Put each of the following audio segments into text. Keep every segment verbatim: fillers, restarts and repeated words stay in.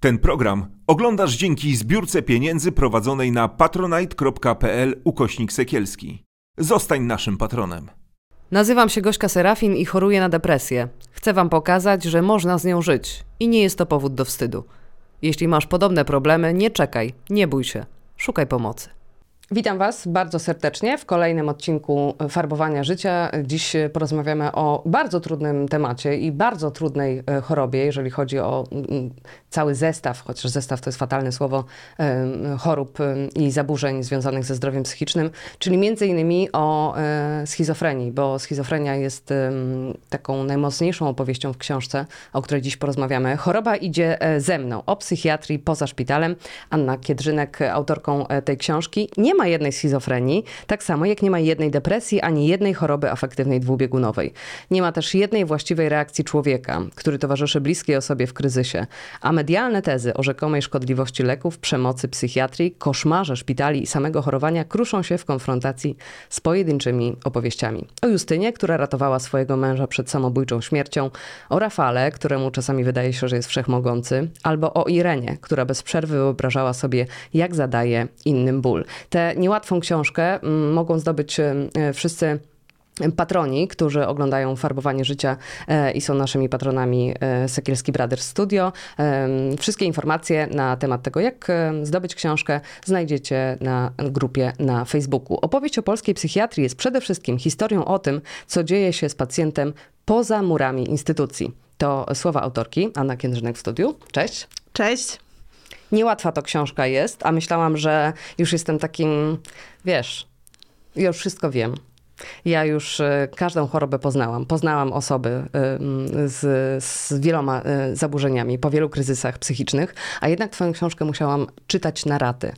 Ten program oglądasz dzięki zbiórce pieniędzy prowadzonej na patronite.pl ukośnik Sekielski. Zostań naszym patronem. Nazywam się Gośka Serafin i choruję na depresję. Chcę wam pokazać, że można z nią żyć i nie jest to powód do wstydu. Jeśli masz podobne problemy, nie czekaj, nie bój się, szukaj pomocy. Witam was bardzo serdecznie w kolejnym odcinku Farbowania Życia. Dziś porozmawiamy o bardzo trudnym temacie i bardzo trudnej chorobie, jeżeli chodzi o cały zestaw, chociaż zestaw to jest fatalne słowo, chorób i zaburzeń związanych ze zdrowiem psychicznym, czyli między innymi o schizofrenii, bo schizofrenia jest taką najmocniejszą opowieścią w książce, o której dziś porozmawiamy. Choroba idzie ze mną, o psychiatrii poza szpitalem. Anna Kiedrzynek, autorką tej książki. Nie ma jednej schizofrenii, tak samo jak nie ma jednej depresji, ani jednej choroby afektywnej dwubiegunowej. Nie ma też jednej właściwej reakcji człowieka, który towarzyszy bliskiej osobie w kryzysie, a medialne tezy o rzekomej szkodliwości leków, przemocy, psychiatrii, koszmarze szpitali i samego chorowania kruszą się w konfrontacji z pojedynczymi opowieściami. O Justynie, która ratowała swojego męża przed samobójczą śmiercią, o Rafale, któremu czasami wydaje się, że jest wszechmogący, albo o Irenie, która bez przerwy wyobrażała sobie, jak zadaje innym ból. Tę niełatwą książkę mogą zdobyć wszyscy patroni, którzy oglądają Farbowanie Życia i są naszymi patronami Sekielski Brothers Studio. Wszystkie informacje na temat tego, jak zdobyć książkę, znajdziecie na grupie na Facebooku. Opowieść o polskiej psychiatrii jest przede wszystkim historią o tym, co dzieje się z pacjentem poza murami instytucji. To słowa autorki, Anna Kiedrzynek w studiu. Cześć. Cześć. Niełatwa to książka jest, a myślałam, że już jestem takim, wiesz, ja już wszystko wiem. Ja już każdą chorobę poznałam. Poznałam osoby z, z wieloma zaburzeniami, po wielu kryzysach psychicznych, a jednak twoją książkę musiałam czytać na raty.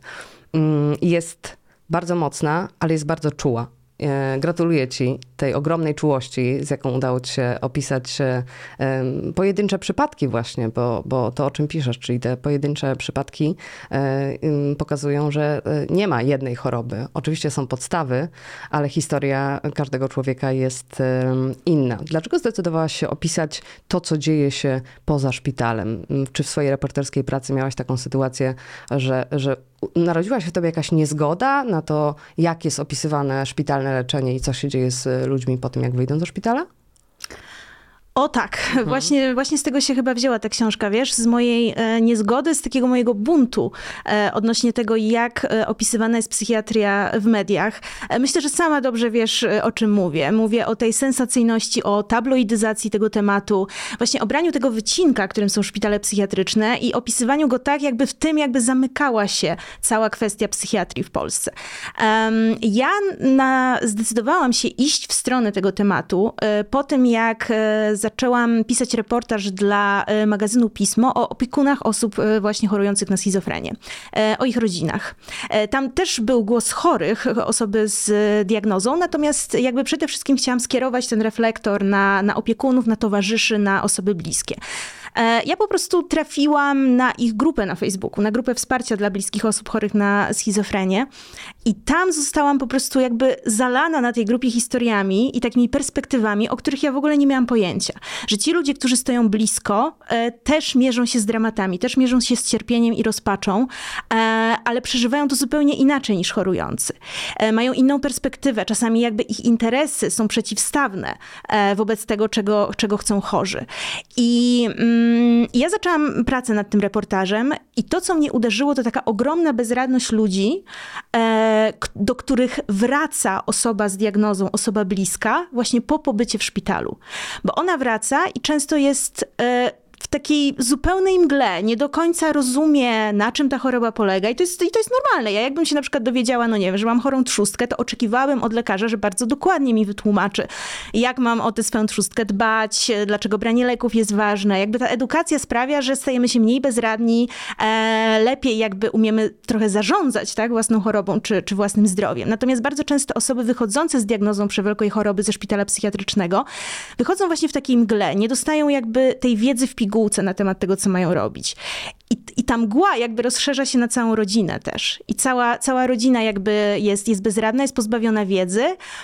Jest bardzo mocna, ale jest bardzo czuła. Gratuluję ci tej ogromnej czułości, z jaką udało ci się opisać um, pojedyncze przypadki właśnie, bo, bo to, o czym piszesz, czyli te pojedyncze przypadki um, pokazują, że nie ma jednej choroby. Oczywiście są podstawy, ale historia każdego człowieka jest um, inna. Dlaczego zdecydowałaś się opisać to, co dzieje się poza szpitalem? Czy w swojej reporterskiej pracy miałaś taką sytuację, że, że narodziła się w tobie jakaś niezgoda na to, jak jest opisywane szpitalne leczenie i co się dzieje z ludźmi po tym, jak wyjdą do szpitala? O tak, mhm. właśnie, właśnie z tego się chyba wzięła ta książka, wiesz, z mojej e, niezgody, z takiego mojego buntu e, odnośnie tego, jak e, opisywana jest psychiatria w mediach. E, myślę, że sama dobrze wiesz, e, o czym mówię. Mówię o tej sensacyjności, o tabloidyzacji tego tematu, właśnie o braniu tego wycinka, którym są szpitale psychiatryczne i opisywaniu go tak, jakby w tym jakby zamykała się cała kwestia psychiatrii w Polsce. E, ja na, zdecydowałam się iść w stronę tego tematu e, po tym, jak e, zaczęłam pisać reportaż dla magazynu Pismo o opiekunach osób właśnie chorujących na schizofrenię, o ich rodzinach. Tam też był głos chorych, osoby z diagnozą, natomiast jakby przede wszystkim chciałam skierować ten reflektor na, na opiekunów, na towarzyszy, na osoby bliskie. Ja po prostu trafiłam na ich grupę na Facebooku, na grupę wsparcia dla bliskich osób chorych na schizofrenię i tam zostałam po prostu jakby zalana na tej grupie historiami i takimi perspektywami, o których ja w ogóle nie miałam pojęcia. Że ci ludzie, którzy stoją blisko, też mierzą się z dramatami, też mierzą się z cierpieniem i rozpaczą, ale przeżywają to zupełnie inaczej niż chorujący. Mają inną perspektywę, czasami jakby ich interesy są przeciwstawne wobec tego, czego, czego chcą chorzy. I ja zaczęłam pracę nad tym reportażem i to, co mnie uderzyło, to taka ogromna bezradność ludzi, do których wraca osoba z diagnozą, osoba bliska, właśnie po pobycie w szpitalu. Bo ona wraca i często jest w takiej zupełnej mgle, nie do końca rozumie, na czym ta choroba polega i to jest, i to jest normalne. Ja jakbym się na przykład dowiedziała, no nie wiem, że mam chorą trzustkę, to oczekiwałabym od lekarza, że bardzo dokładnie mi wytłumaczy, jak mam o tę swoją trzustkę dbać, dlaczego branie leków jest ważne. Jakby ta edukacja sprawia, że stajemy się mniej bezradni, e, lepiej jakby umiemy trochę zarządzać, tak, własną chorobą czy, czy własnym zdrowiem. Natomiast bardzo często osoby wychodzące z diagnozą przewlekłej choroby ze szpitala psychiatrycznego wychodzą właśnie w takiej mgle, nie dostają jakby tej wiedzy w pigułce na temat tego, co mają robić. I, I ta mgła jakby rozszerza się na całą rodzinę też. I cała, cała rodzina jakby jest, jest bezradna, jest pozbawiona wiedzy.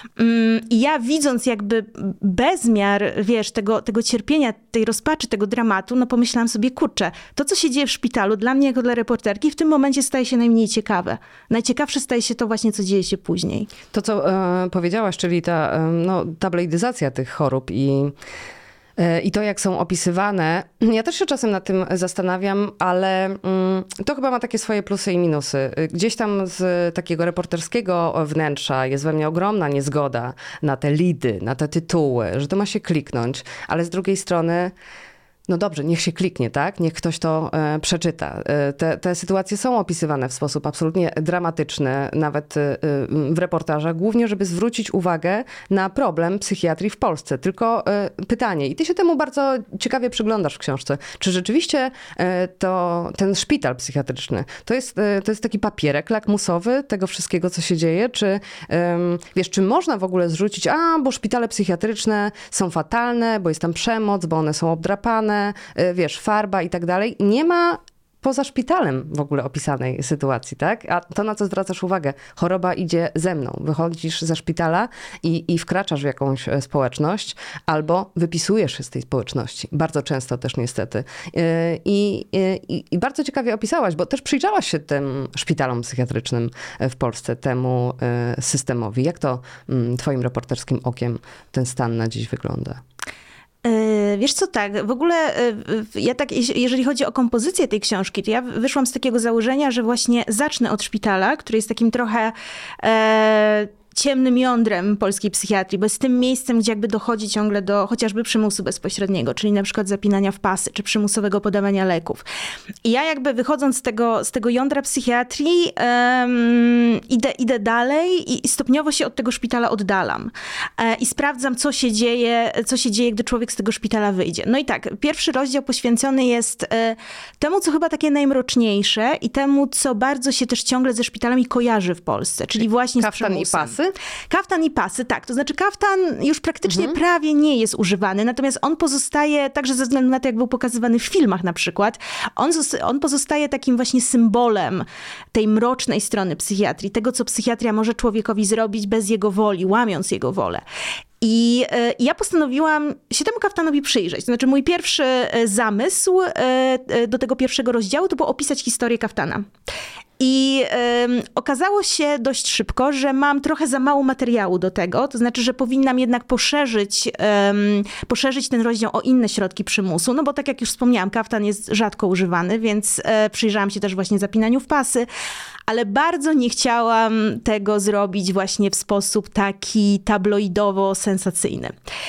I ja widząc jakby bezmiar, wiesz, tego, tego cierpienia, tej rozpaczy, tego dramatu, no pomyślałam sobie, kurczę, to co się dzieje w szpitalu dla mnie jako dla reporterki w tym momencie staje się najmniej ciekawe. Najciekawsze staje się to właśnie, co dzieje się później. To, co e, powiedziałaś, czyli ta e, no, tabloidyzacja tych chorób i I to, jak są opisywane, ja też się czasem nad tym zastanawiam, ale mm, to chyba ma takie swoje plusy i minusy. Gdzieś tam z takiego reporterskiego wnętrza jest we mnie ogromna niezgoda na te lidy, na te tytuły, że to ma się kliknąć, ale z drugiej strony no dobrze, niech się kliknie, tak? Niech ktoś to e, przeczyta. E, te, te sytuacje są opisywane w sposób absolutnie dramatyczny, nawet e, w reportażach, głównie, żeby zwrócić uwagę na problem psychiatrii w Polsce. Tylko e, pytanie, i ty się temu bardzo ciekawie przyglądasz w książce, czy rzeczywiście e, to ten szpital psychiatryczny, to jest, e, to jest taki papierek lakmusowy tego wszystkiego, co się dzieje, czy e, wiesz, czy można w ogóle zrzucić, a, bo szpitale psychiatryczne są fatalne, bo jest tam przemoc, bo one są obdrapane, wiesz, farba i tak dalej. Nie ma poza szpitalem w ogóle opisanej sytuacji, tak? A to, na co zwracasz uwagę, choroba idzie ze mną. Wychodzisz ze szpitala i, i wkraczasz w jakąś społeczność albo wypisujesz się z tej społeczności. Bardzo często też niestety. I, i, i bardzo ciekawie opisałaś, bo też przyjrzałaś się tym szpitalom psychiatrycznym w Polsce, temu systemowi. Jak to twoim reporterskim okiem ten stan na dziś wygląda? Wiesz co, tak, w ogóle ja tak, jeżeli chodzi o kompozycję tej książki, to ja wyszłam z takiego założenia, że właśnie zacznę od szpitala, który jest takim trochę e, ciemnym jądrem polskiej psychiatrii, bo jest tym miejscem, gdzie jakby dochodzi ciągle do chociażby przymusu bezpośredniego, czyli na przykład zapinania w pasy, czy przymusowego podawania leków. I ja jakby wychodząc z tego, z tego jądra psychiatrii um, idę, idę dalej i, i stopniowo się od tego szpitala oddalam. E, I sprawdzam, co się dzieje, co się dzieje, gdy człowiek z tego szpitala wyjdzie. No i tak, pierwszy rozdział poświęcony jest e, temu, co chyba takie najmroczniejsze i temu, co bardzo się też ciągle ze szpitalami kojarzy w Polsce, czyli właśnie z kaftan i pasy? Kaftan i pasy, tak. To znaczy kaftan już praktycznie mhm. prawie nie jest używany, natomiast on pozostaje, także ze względu na to, jak był pokazywany w filmach na przykład, on, on pozostaje takim właśnie symbolem tej mrocznej strony psychiatrii, tego, co psychiatria może człowiekowi zrobić bez jego woli, łamiąc jego wolę. I y, ja postanowiłam się temu kaftanowi przyjrzeć. To znaczy mój pierwszy zamysł y, y, do tego pierwszego rozdziału to było opisać historię kaftana. I y, okazało się dość szybko, że mam trochę za mało materiału do tego, to znaczy, że powinnam jednak poszerzyć, y, poszerzyć ten rozdział o inne środki przymusu, no bo tak jak już wspomniałam, kaftan jest rzadko używany, więc y, przyjrzałam się też właśnie zapinaniu w pasy, ale bardzo nie chciałam tego zrobić właśnie w sposób taki tabloidowo-sensacyjny.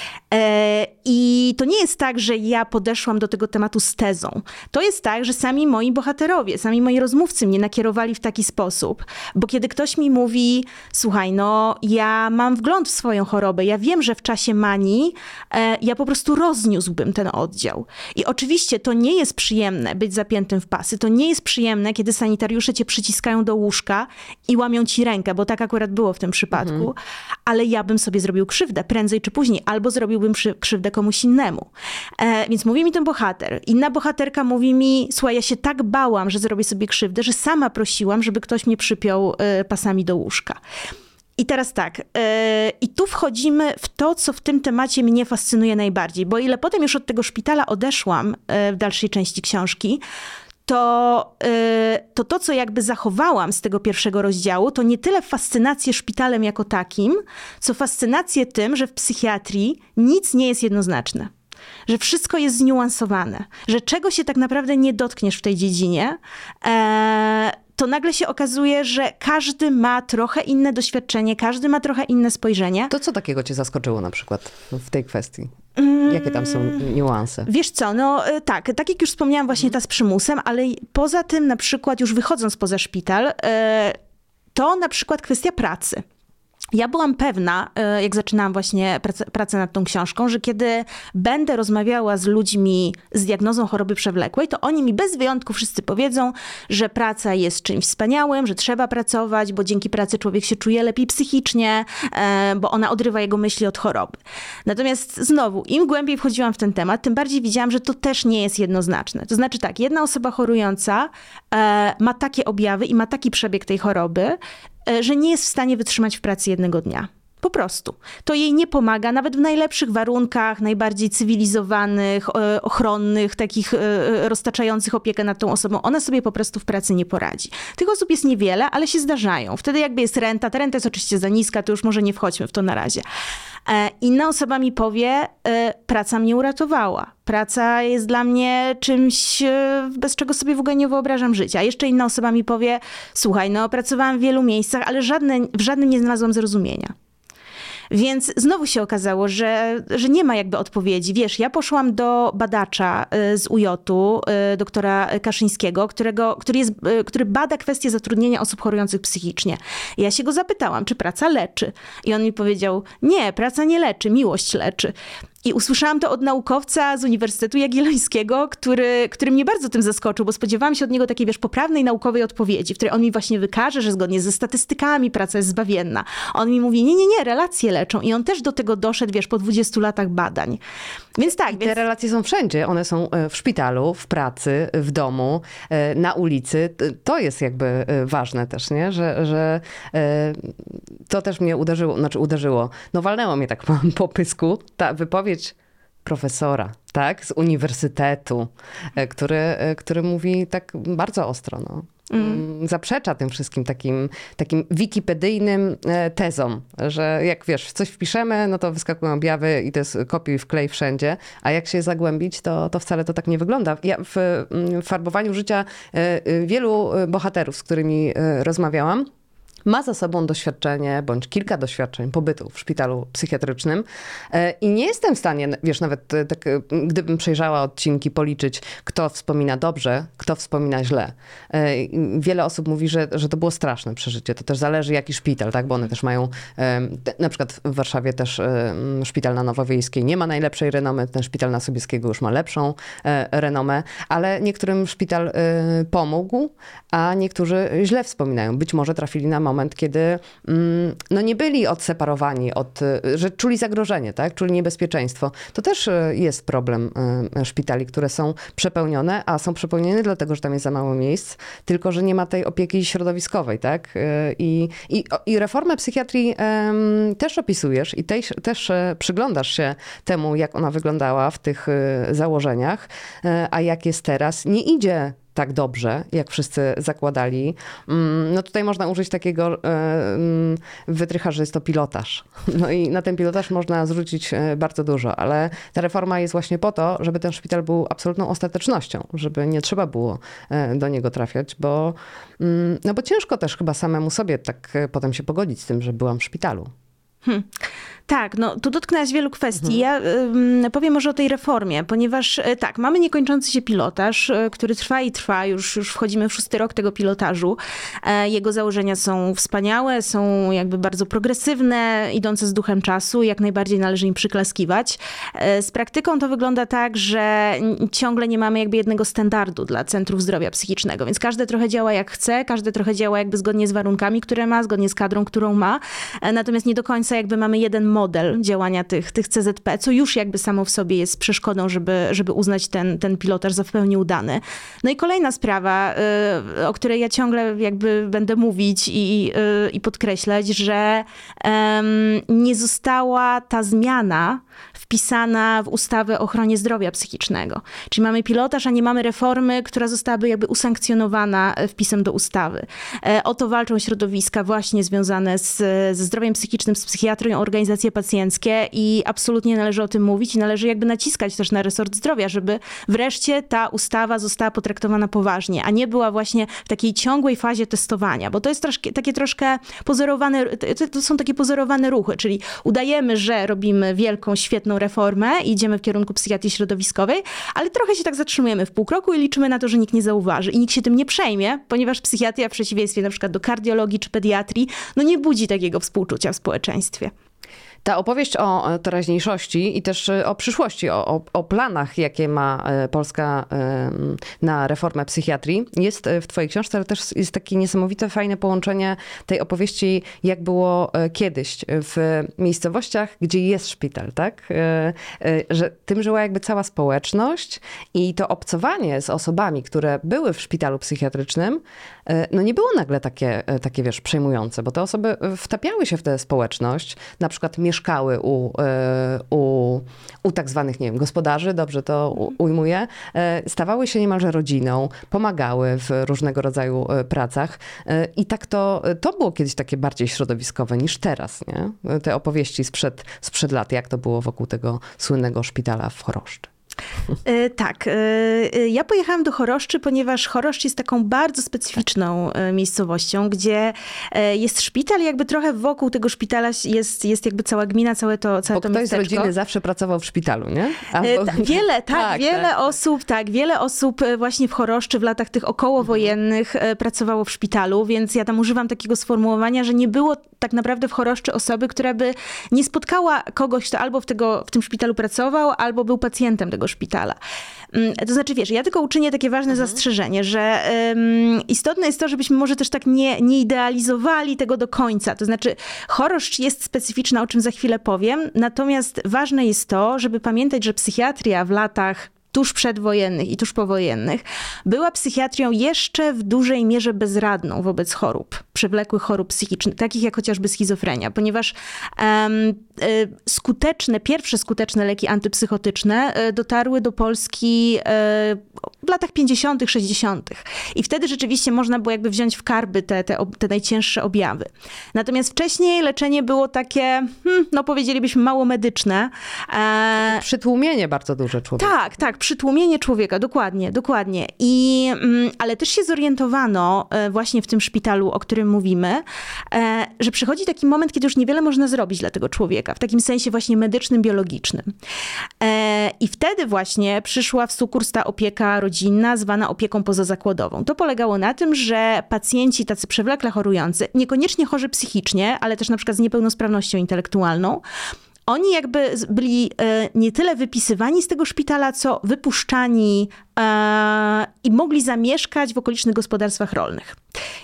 I to nie jest tak, że ja podeszłam do tego tematu z tezą. To jest tak, że sami moi bohaterowie, sami moi rozmówcy mnie nakierowali w taki sposób, bo kiedy ktoś mi mówi, słuchaj, no ja mam wgląd w swoją chorobę, ja wiem, że w czasie manii ja po prostu rozniósłbym ten oddział. I oczywiście to nie jest przyjemne być zapiętym w pasy, to nie jest przyjemne, kiedy sanitariusze cię przyciskają do łóżka i łamią ci rękę, bo tak akurat było w tym przypadku, mhm. ale ja bym sobie zrobił krzywdę prędzej czy później, albo zrobiłbym krzywdę komuś innemu. E, więc mówi mi ten bohater. Inna bohaterka mówi mi, słuchaj, ja się tak bałam, że zrobię sobie krzywdę, że sama prosiłam, żeby ktoś mnie przypiął e, pasami do łóżka. I teraz tak, yy, i tu wchodzimy w to, co w tym temacie mnie fascynuje najbardziej, bo ile potem już od tego szpitala odeszłam yy, w dalszej części książki, to, yy, to to, co jakby zachowałam z tego pierwszego rozdziału, to nie tyle fascynację szpitalem jako takim, co fascynację tym, że w psychiatrii nic nie jest jednoznaczne. Że wszystko jest zniuansowane, że czego się tak naprawdę nie dotkniesz w tej dziedzinie, e, to nagle się okazuje, że każdy ma trochę inne doświadczenie, każdy ma trochę inne spojrzenie. To co takiego cię zaskoczyło na przykład w tej kwestii? Jakie tam są niuanse? Wiesz co, no tak, tak jak już wspomniałam właśnie ta z przymusem, ale poza tym na przykład już wychodząc poza szpital, to na przykład kwestia pracy. Ja byłam pewna, jak zaczynałam właśnie pracę, pracę nad tą książką, że kiedy będę rozmawiała z ludźmi z diagnozą choroby przewlekłej, to oni mi bez wyjątku wszyscy powiedzą, że praca jest czymś wspaniałym, że trzeba pracować, bo dzięki pracy człowiek się czuje lepiej psychicznie, bo ona odrywa jego myśli od choroby. Natomiast znowu, im głębiej wchodziłam w ten temat, tym bardziej widziałam, że to też nie jest jednoznaczne. To znaczy tak, jedna osoba chorująca ma takie objawy i ma taki przebieg tej choroby, że nie jest w stanie wytrzymać w pracy jednego dnia. Po prostu. To jej nie pomaga, nawet w najlepszych warunkach, najbardziej cywilizowanych, ochronnych, takich roztaczających opiekę nad tą osobą. Ona sobie po prostu w pracy nie poradzi. Tych osób jest niewiele, ale się zdarzają. Wtedy jakby jest renta, ta renta jest oczywiście za niska, to już może nie wchodźmy w to na razie. Inna osoba mi powie, praca mnie uratowała. Praca jest dla mnie czymś, bez czego sobie w ogóle nie wyobrażam życia. A jeszcze inna osoba mi powie, słuchaj, no pracowałam w wielu miejscach, ale żadne, w żadnym nie znalazłam zrozumienia. Więc znowu się okazało, że, że nie ma jakby odpowiedzi. Wiesz, ja poszłam do badacza z U J u, doktora Kaszyńskiego, którego, który, jest, który bada kwestie zatrudnienia osób chorujących psychicznie. I ja się go zapytałam, czy praca leczy? I on mi powiedział, nie, praca nie leczy, miłość leczy. I usłyszałam to od naukowca z Uniwersytetu Jagiellońskiego, który, który mnie bardzo tym zaskoczył, bo spodziewałam się od niego takiej, wiesz, poprawnej naukowej odpowiedzi, w której on mi właśnie wykaże, że zgodnie ze statystykami praca jest zbawienna. On mi mówi, nie, nie, nie, relacje leczą. I on też do tego doszedł, wiesz, po dwudziestu latach badań. Więc tak. I więc... te relacje są wszędzie. One są w szpitalu, w pracy, w domu, na ulicy. To jest jakby ważne też, nie? Że, że to też mnie uderzyło, znaczy uderzyło. No walnęło mnie tak po, po pysku ta wypowiedź profesora, tak, z uniwersytetu, który, który mówi tak bardzo ostro, no. Mm. Zaprzecza tym wszystkim takim, takim wikipedyjnym tezom, że jak wiesz, coś wpiszemy, no to wyskakują objawy i to jest kopiuj wklej wszędzie, a jak się zagłębić, to, to wcale to tak nie wygląda. Ja w, w farbowaniu życia wielu bohaterów, z którymi rozmawiałam, ma za sobą doświadczenie, bądź kilka doświadczeń pobytu w szpitalu psychiatrycznym i nie jestem w stanie, wiesz, nawet tak, gdybym przejrzała odcinki, policzyć, kto wspomina dobrze, kto wspomina źle. Wiele osób mówi, że, że to było straszne przeżycie. To też zależy jaki szpital, tak, bo one też mają, na przykład w Warszawie też szpital na Nowowiejskiej nie ma najlepszej renomy, ten szpital na Sobieskiego już ma lepszą renomę, ale niektórym szpital pomógł, a niektórzy źle wspominają. Być może trafili na moment, moment, kiedy no nie byli odseparowani, od, że czuli zagrożenie, tak? Czuli niebezpieczeństwo. To też jest problem szpitali, które są przepełnione, a są przepełnione dlatego, że tam jest za mało miejsc, tylko że nie ma tej opieki środowiskowej, tak? I, i, i reformę psychiatrii um, też opisujesz i też, też przyglądasz się temu, jak ona wyglądała w tych założeniach, a jak jest teraz. Nie idzie tak dobrze, jak wszyscy zakładali. No tutaj można użyć takiego wytrycha, że jest to pilotaż. No i na ten pilotaż można zwrócić bardzo dużo, ale ta reforma jest właśnie po to, żeby ten szpital był absolutną ostatecznością, żeby nie trzeba było do niego trafiać, bo, no bo ciężko też chyba samemu sobie tak potem się pogodzić z tym, że byłam w szpitalu. Hmm. Tak, no tu dotknęłaś wielu kwestii. Ja y, powiem może o tej reformie, ponieważ y, tak, mamy niekończący się pilotaż, y, który trwa i trwa, już, już wchodzimy w szósty rok tego pilotażu. E, jego założenia są wspaniałe, są jakby bardzo progresywne, idące z duchem czasu, jak najbardziej należy im przyklaskiwać. E, z praktyką to wygląda tak, że ciągle nie mamy jakby jednego standardu dla centrów zdrowia psychicznego, więc każde trochę działa jak chce, każde trochę działa jakby zgodnie z warunkami, które ma, zgodnie z kadrą, którą ma, e, natomiast nie do końca jakby mamy jeden model działania tych, tych C Z P, co już jakby samo w sobie jest przeszkodą, żeby, żeby uznać ten, ten pilotaż za w pełni udany. No i kolejna sprawa, o której ja ciągle jakby będę mówić i, i podkreślać, że nie została ta zmiana wpisana w ustawę o ochronie zdrowia psychicznego. Czyli mamy pilotaż, a nie mamy reformy, która zostałaby jakby usankcjonowana wpisem do ustawy. O to walczą środowiska właśnie związane z, ze zdrowiem psychicznym, z psychiatrią, organizacje pacjenckie i absolutnie należy o tym mówić i należy jakby naciskać też na resort zdrowia, żeby wreszcie ta ustawa została potraktowana poważnie, a nie była właśnie w takiej ciągłej fazie testowania, bo to jest troszkę, takie troszkę pozorowane, to są takie pozorowane ruchy, czyli udajemy, że robimy wielką, świetną pewną reformę i idziemy w kierunku psychiatrii środowiskowej, ale trochę się tak zatrzymujemy w pół kroku i liczymy na to, że nikt nie zauważy i nikt się tym nie przejmie, ponieważ psychiatria w przeciwieństwie na przykład do kardiologii czy pediatrii, no nie budzi takiego współczucia w społeczeństwie. Ta opowieść o teraźniejszości i też o przyszłości, o, o, o planach, jakie ma Polska na reformę psychiatrii, jest w twojej książce, ale też jest takie niesamowite, fajne połączenie tej opowieści, jak było kiedyś w miejscowościach, gdzie jest szpital, tak? Że tym żyła jakby cała społeczność i to obcowanie z osobami, które były w szpitalu psychiatrycznym, no nie było nagle takie, takie wiesz, przejmujące, bo te osoby wtapiały się w tę społeczność, na przykład mieszkały u, u, u tak zwanych, nie wiem, gospodarzy, dobrze to ujmuję, stawały się niemalże rodziną, pomagały w różnego rodzaju pracach i tak to, to było kiedyś takie bardziej środowiskowe niż teraz, nie? Te opowieści sprzed, sprzed lat, jak to było wokół tego słynnego szpitala w Choroszczy. E, tak. E, ja pojechałam do Choroszczy, ponieważ Choroszcz jest taką bardzo specyficzną e, miejscowością, gdzie e, jest szpital i jakby trochę wokół tego szpitala jest, jest jakby cała gmina, całe to, całe Bo to ktoś miasteczko. z rodziny zawsze pracował w szpitalu, nie? Albo... E, ta, wiele, tak, tak wiele tak. osób, tak, wiele osób właśnie w Choroszczy w latach tych okołowojennych mhm. pracowało w szpitalu, więc ja tam używam takiego sformułowania, że nie było tak naprawdę w Choroszczy osoby, która by nie spotkała kogoś, kto albo w, tego, w tym szpitalu pracował, albo był pacjentem tego szpitala. To znaczy, wiesz, ja tylko uczynię takie ważne mhm. zastrzeżenie, że um, istotne jest to, żebyśmy może też tak nie, nie idealizowali tego do końca. To znaczy, Choroszcz jest specyficzna, o czym za chwilę powiem, natomiast ważne jest to, żeby pamiętać, że psychiatria w latach tuż przedwojennych i tuż powojennych, była psychiatrią jeszcze w dużej mierze bezradną wobec chorób, przewlekłych chorób psychicznych, takich jak chociażby schizofrenia, ponieważ um, y, skuteczne, pierwsze skuteczne leki antypsychotyczne y, dotarły do Polski y, w latach pięćdziesiątych, sześćdziesiątych. I wtedy rzeczywiście można było jakby wziąć w karby te, te, te najcięższe objawy. Natomiast wcześniej leczenie było takie, hmm, no powiedzielibyśmy mało medyczne. E... Przytłumienie bardzo duże człowieka. Tak, tak. Przytłumienie człowieka, dokładnie, dokładnie. I, ale też się zorientowano właśnie w tym szpitalu, o którym mówimy, że przychodzi taki moment, kiedy już niewiele można zrobić dla tego człowieka, w takim sensie właśnie medycznym, biologicznym. I wtedy właśnie przyszła w sukurs ta opieka rodzinna, zwana opieką pozazakładową. To polegało na tym, że pacjenci tacy przewlekle chorujący, niekoniecznie chorzy psychicznie, ale też na przykład z niepełnosprawnością intelektualną, oni jakby byli nie tyle wypisywani z tego szpitala, co wypuszczani i mogli zamieszkać w okolicznych gospodarstwach rolnych.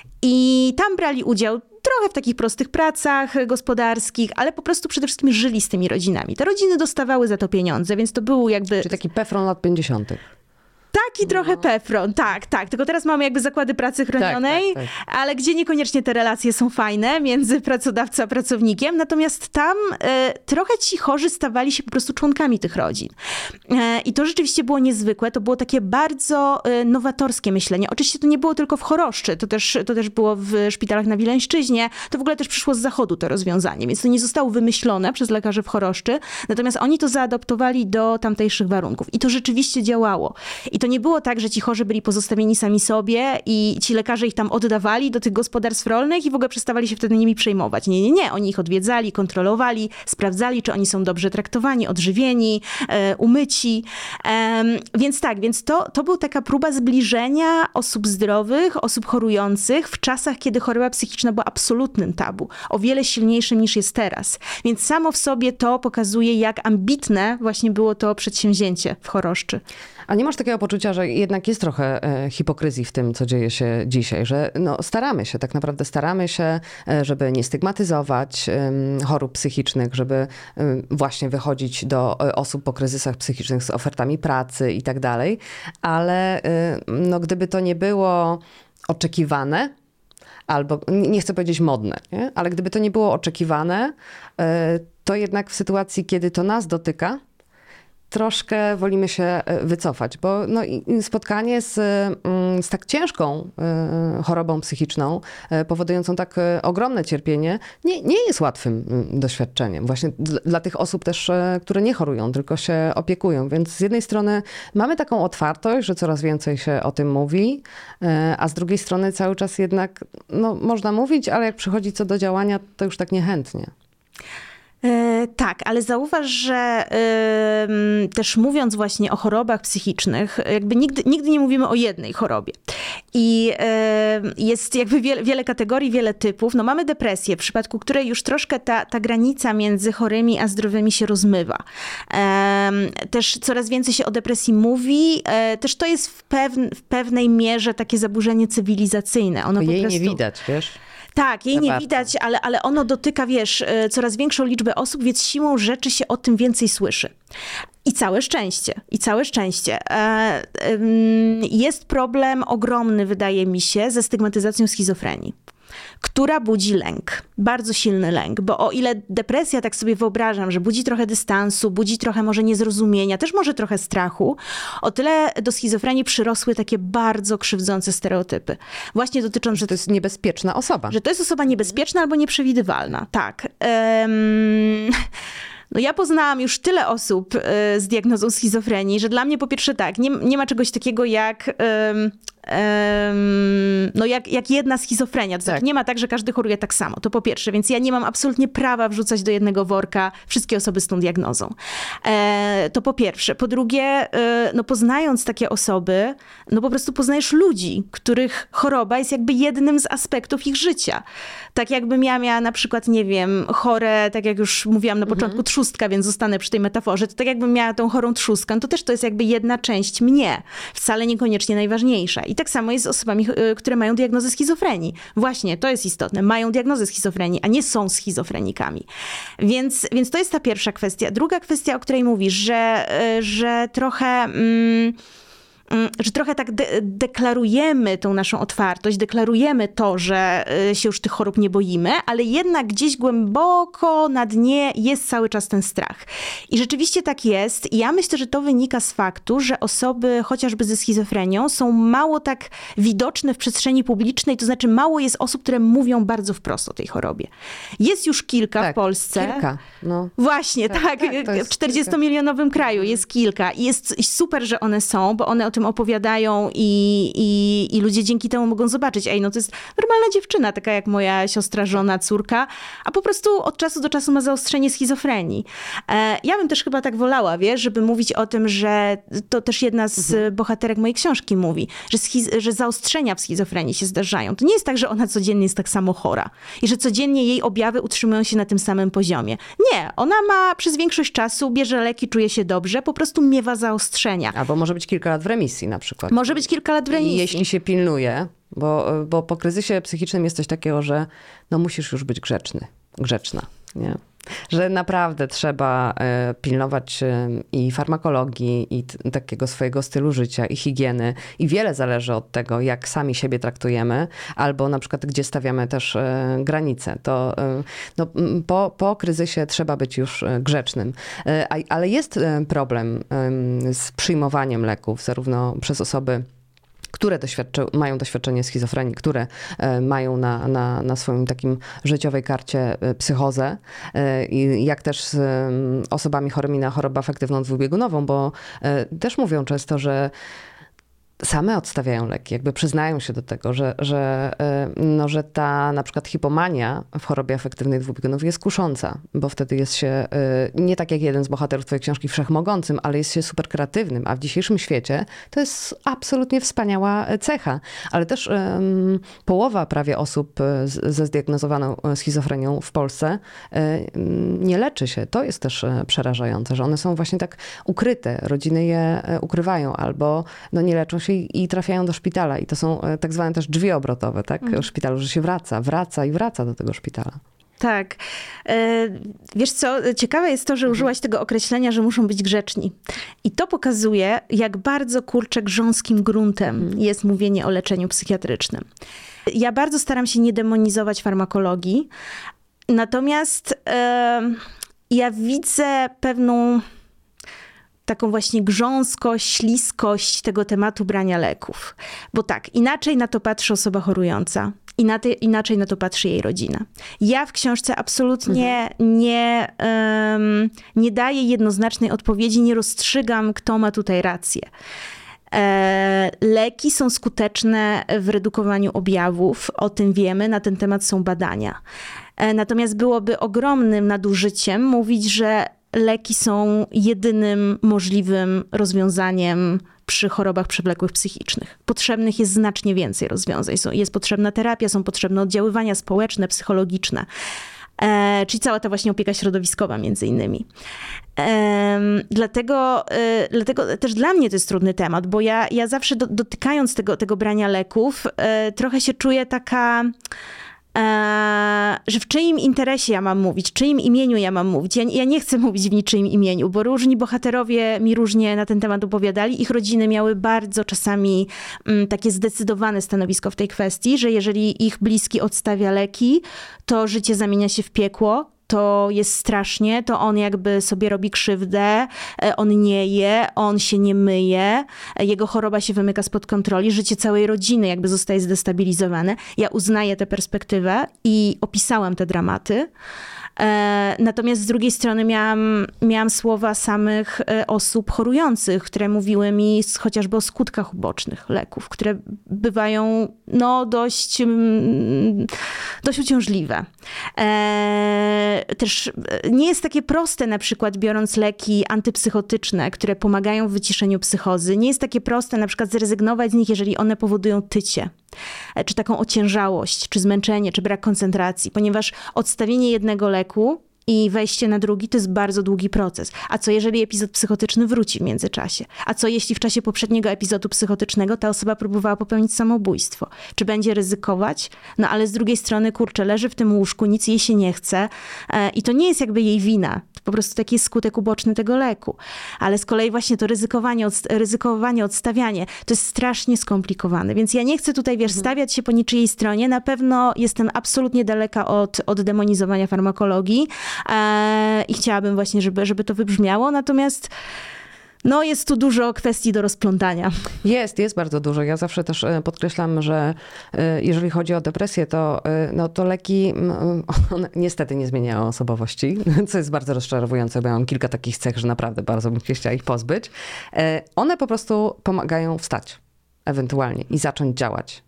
I tam brali udział trochę w takich prostych pracach gospodarskich, ale po prostu przede wszystkim żyli z tymi rodzinami. Te rodziny dostawały za to pieniądze, więc to był jakby... Czyli taki pefron lat pięćdziesiątych. Taki trochę no. Pefron, tak, tak. Tylko teraz mamy jakby zakłady pracy chronionej, tak, tak, tak. ale gdzie niekoniecznie te relacje są fajne między pracodawcą a pracownikiem. Natomiast tam e, trochę ci chorzy stawali się po prostu członkami tych rodzin. E, I to rzeczywiście było niezwykłe. To było takie bardzo e, nowatorskie myślenie. Oczywiście to nie było tylko w Choroszczy, to też, to też było w szpitalach na Wileńszczyźnie. To w ogóle też przyszło z zachodu to rozwiązanie, więc to nie zostało wymyślone przez lekarzy w Choroszczy. Natomiast oni to zaadoptowali do tamtejszych warunków. I to rzeczywiście działało. I to nie było tak, że ci chorzy byli pozostawieni sami sobie i ci lekarze ich tam oddawali do tych gospodarstw rolnych i w ogóle przestawali się wtedy nimi przejmować. Nie, nie, nie. Oni ich odwiedzali, kontrolowali, sprawdzali, czy oni są dobrze traktowani, odżywieni, e, umyci. E, więc tak, więc to, to była taka próba zbliżenia osób zdrowych, osób chorujących w czasach, kiedy choroba psychiczna była absolutnym tabu. O wiele silniejszym niż jest teraz. Więc samo w sobie to pokazuje, jak ambitne właśnie było to przedsięwzięcie w Choroszczy. A nie masz takiego poczucia, że jednak jest trochę e, hipokryzji w tym, co dzieje się dzisiaj, że no, staramy się, tak naprawdę staramy się, e, żeby nie stygmatyzować e, chorób psychicznych, żeby e, właśnie wychodzić do e, osób po kryzysach psychicznych z ofertami pracy i tak dalej, ale e, no, gdyby to nie było oczekiwane, albo nie chcę powiedzieć modne, nie? Ale gdyby to nie było oczekiwane, e, to jednak w sytuacji, kiedy to nas dotyka, troszkę wolimy się wycofać, bo no, spotkanie z, z tak ciężką chorobą psychiczną, powodującą tak ogromne cierpienie, nie, nie jest łatwym doświadczeniem. Właśnie dla, dla tych osób też, które nie chorują, tylko się opiekują. Więc z jednej strony mamy taką otwartość, że coraz więcej się o tym mówi, a z drugiej strony cały czas jednak no, można mówić, ale jak przychodzi co do działania, to już tak niechętnie. E, tak, ale zauważ, że e, też mówiąc właśnie o chorobach psychicznych, jakby nigdy, nigdy nie mówimy o jednej chorobie. I e, jest jakby wiele, wiele kategorii, wiele typów. No mamy depresję, w przypadku której już troszkę ta, ta granica między chorymi a zdrowymi się rozmywa. E, też coraz więcej się o depresji mówi. E, też to jest w, pewn, w pewnej mierze takie zaburzenie cywilizacyjne. Ono po Jej prostu... nie widać, wiesz? Tak, jej Za nie bardzo. widać, widać, ale, ale ono dotyka, wiesz, coraz większą liczbę osób, więc siłą rzeczy się o tym więcej słyszy. I całe szczęście, i całe szczęście. Jest problem ogromny, wydaje mi się, ze stygmatyzacją schizofrenii, która budzi lęk, bardzo silny lęk, bo o ile depresja, tak sobie wyobrażam, że budzi trochę dystansu, budzi trochę może niezrozumienia, też może trochę strachu, o tyle do schizofrenii przyrosły takie bardzo krzywdzące stereotypy. Właśnie dotyczące... Że to jest niebezpieczna osoba. Że to jest osoba niebezpieczna albo nieprzewidywalna, tak. Um... No ja poznałam już tyle osób y, z diagnozą schizofrenii, że dla mnie po pierwsze tak, nie, nie ma czegoś takiego jak, y, y, no jak, jak jedna schizofrenia. To tak. znaczy nie ma tak, że każdy choruje tak samo. To po pierwsze, więc ja nie mam absolutnie prawa wrzucać do jednego worka wszystkie osoby z tą diagnozą. E, to po pierwsze. Po drugie, y, no poznając takie osoby, no po prostu poznajesz ludzi, których choroba jest jakby jednym z aspektów ich życia. Tak jakbym ja miała na przykład, nie wiem, chore, tak jak już mówiłam na początku, mhm. trzustka, więc zostanę przy tej metaforze, to tak jakbym miała tą chorą trzustkę, to też to jest jakby jedna część mnie, wcale niekoniecznie najważniejsza. I tak samo jest z osobami, które mają diagnozę schizofrenii. Właśnie, to jest istotne. Mają diagnozę schizofrenii, a nie są schizofrenikami. Więc, więc to jest ta pierwsza kwestia. Druga kwestia, o której mówisz, że, że trochę... Mm, że trochę tak de- deklarujemy tą naszą otwartość, deklarujemy to, że się już tych chorób nie boimy, ale jednak gdzieś głęboko na dnie jest cały czas ten strach. I rzeczywiście tak jest. I ja myślę, że to wynika z faktu, że osoby chociażby ze schizofrenią są mało tak widoczne w przestrzeni publicznej, to znaczy mało jest osób, które mówią bardzo wprost o tej chorobie. Jest już kilka tak, w Polsce. Kilka, no. Właśnie, tak. tak, tak w czterdziestomilionowym kraju jest kilka. I jest super, że one są, bo one o tym opowiadają i, i, i ludzie dzięki temu mogą zobaczyć, ej, no to jest normalna dziewczyna, taka jak moja siostra, żona, córka, a po prostu od czasu do czasu ma zaostrzenie schizofrenii. E, ja bym też chyba tak wolała, wiesz, żeby mówić o tym, że to też jedna z mhm. bohaterek mojej książki mówi, że, schiz- że zaostrzenia w schizofrenii się zdarzają. To nie jest tak, że ona codziennie jest tak samo chora i że codziennie jej objawy utrzymują się na tym samym poziomie. Nie, ona ma przez większość czasu, bierze leki, czuje się dobrze, po prostu miewa zaostrzenia. Albo może być kilka lat w remisji na przykład. Może być kilka lat w remisji. I jeśli się pilnuje, bo, bo po kryzysie psychicznym jest coś takiego, że no musisz już być grzeczny, grzeczna, nie? Że naprawdę trzeba y, pilnować y, i farmakologii, i t- takiego swojego stylu życia, i higieny. I wiele zależy od tego, jak sami siebie traktujemy, albo na przykład gdzie stawiamy też y, granice. To y, no, po, po kryzysie trzeba być już y, grzecznym. Y, a, ale jest y, problem y, z przyjmowaniem leków, zarówno przez osoby, które doświadczy, mają doświadczenie schizofrenii, które e, mają na, na, na swoim takim życiowej karcie e, psychozę e, i jak też z e, osobami chorymi na chorobę afektywną dwubiegunową, bo e, też mówią często, że same odstawiają leki, jakby przyznają się do tego, że, że, no, że ta na przykład hipomania w chorobie afektywnej dwubiegunowej jest kusząca, bo wtedy jest się nie tak jak jeden z bohaterów twojej książki wszechmogącym, ale jest się super kreatywnym, a w dzisiejszym świecie to jest absolutnie wspaniała cecha. Ale też um, połowa prawie osób z, ze zdiagnozowaną schizofrenią w Polsce um, nie leczy się. To jest też przerażające, że one są właśnie tak ukryte. Rodziny je ukrywają albo no, nie leczą się i trafiają do szpitala. I to są tak zwane też drzwi obrotowe, tak? W szpitalu, że się wraca, wraca i wraca do tego szpitala. Tak. Wiesz co, ciekawe jest to, że użyłaś tego określenia, że muszą być grzeczni. I to pokazuje, jak bardzo, kurczę, grząskim gruntem jest mówienie o leczeniu psychiatrycznym. Ja bardzo staram się nie demonizować farmakologii, natomiast e, ja widzę pewną taką właśnie grząskość, śliskość tego tematu brania leków. Bo tak, inaczej na to patrzy osoba chorująca. Inaczej, inaczej na to patrzy jej rodzina. Ja w książce absolutnie mhm. nie, um, nie daję jednoznacznej odpowiedzi, nie rozstrzygam, kto ma tutaj rację. E, leki są skuteczne w redukowaniu objawów, o tym wiemy, na ten temat są badania. Natomiast byłoby ogromnym nadużyciem mówić, że leki są jedynym możliwym rozwiązaniem przy chorobach przewlekłych psychicznych. Potrzebnych jest znacznie więcej rozwiązań. Jest potrzebna terapia, są potrzebne oddziaływania społeczne, psychologiczne. E, czyli cała ta właśnie opieka środowiskowa między innymi. E, dlatego, e, dlatego też dla mnie to jest trudny temat, bo ja, ja zawsze do, dotykając tego, tego brania leków, e, trochę się czuję taka... Eee, że w czyim interesie ja mam mówić, w czyim imieniu ja mam mówić. Ja, ja nie chcę mówić w niczyim imieniu, bo różni bohaterowie mi różnie na ten temat opowiadali. Ich rodziny miały bardzo czasami mm, takie zdecydowane stanowisko w tej kwestii, że jeżeli ich bliski odstawia leki, to życie zamienia się w piekło. To jest strasznie, to on jakby sobie robi krzywdę, on nie je, on się nie myje, jego choroba się wymyka spod kontroli, życie całej rodziny jakby zostaje zdestabilizowane. Ja uznaję tę perspektywę i opisałam te dramaty. Natomiast z drugiej strony miałam, miałam słowa samych osób chorujących, które mówiły mi chociażby o skutkach ubocznych leków, które bywają no, dość, dość uciążliwe. Też nie jest takie proste, na przykład biorąc leki antypsychotyczne, które pomagają w wyciszeniu psychozy, nie jest takie proste na przykład zrezygnować z nich, jeżeli one powodują tycie, czy taką ociężałość, czy zmęczenie, czy brak koncentracji, ponieważ odstawienie jednego leku i wejście na drugi to jest bardzo długi proces. A co jeżeli epizod psychotyczny wróci w międzyczasie? A co jeśli w czasie poprzedniego epizodu psychotycznego ta osoba próbowała popełnić samobójstwo? Czy będzie ryzykować? No ale z drugiej strony, kurczę, leży w tym łóżku, nic jej się nie chce e, i to nie jest jakby jej wina. To po prostu taki jest skutek uboczny tego leku. Ale z kolei właśnie to ryzykowanie, od, ryzykowanie, odstawianie, to jest strasznie skomplikowane. Więc ja nie chcę tutaj, wiesz, stawiać się po niczyjej stronie. Na pewno jestem absolutnie daleka od, od demonizowania farmakologii. I chciałabym właśnie, żeby, żeby to wybrzmiało, natomiast no jest tu dużo kwestii do rozplątania. Jest, jest bardzo dużo. Ja zawsze też podkreślam, że jeżeli chodzi o depresję, to, no, to leki one niestety nie zmieniają osobowości, co jest bardzo rozczarowujące, bo ja mam kilka takich cech, że naprawdę bardzo bym się chciała ich pozbyć. One po prostu pomagają wstać ewentualnie i zacząć działać.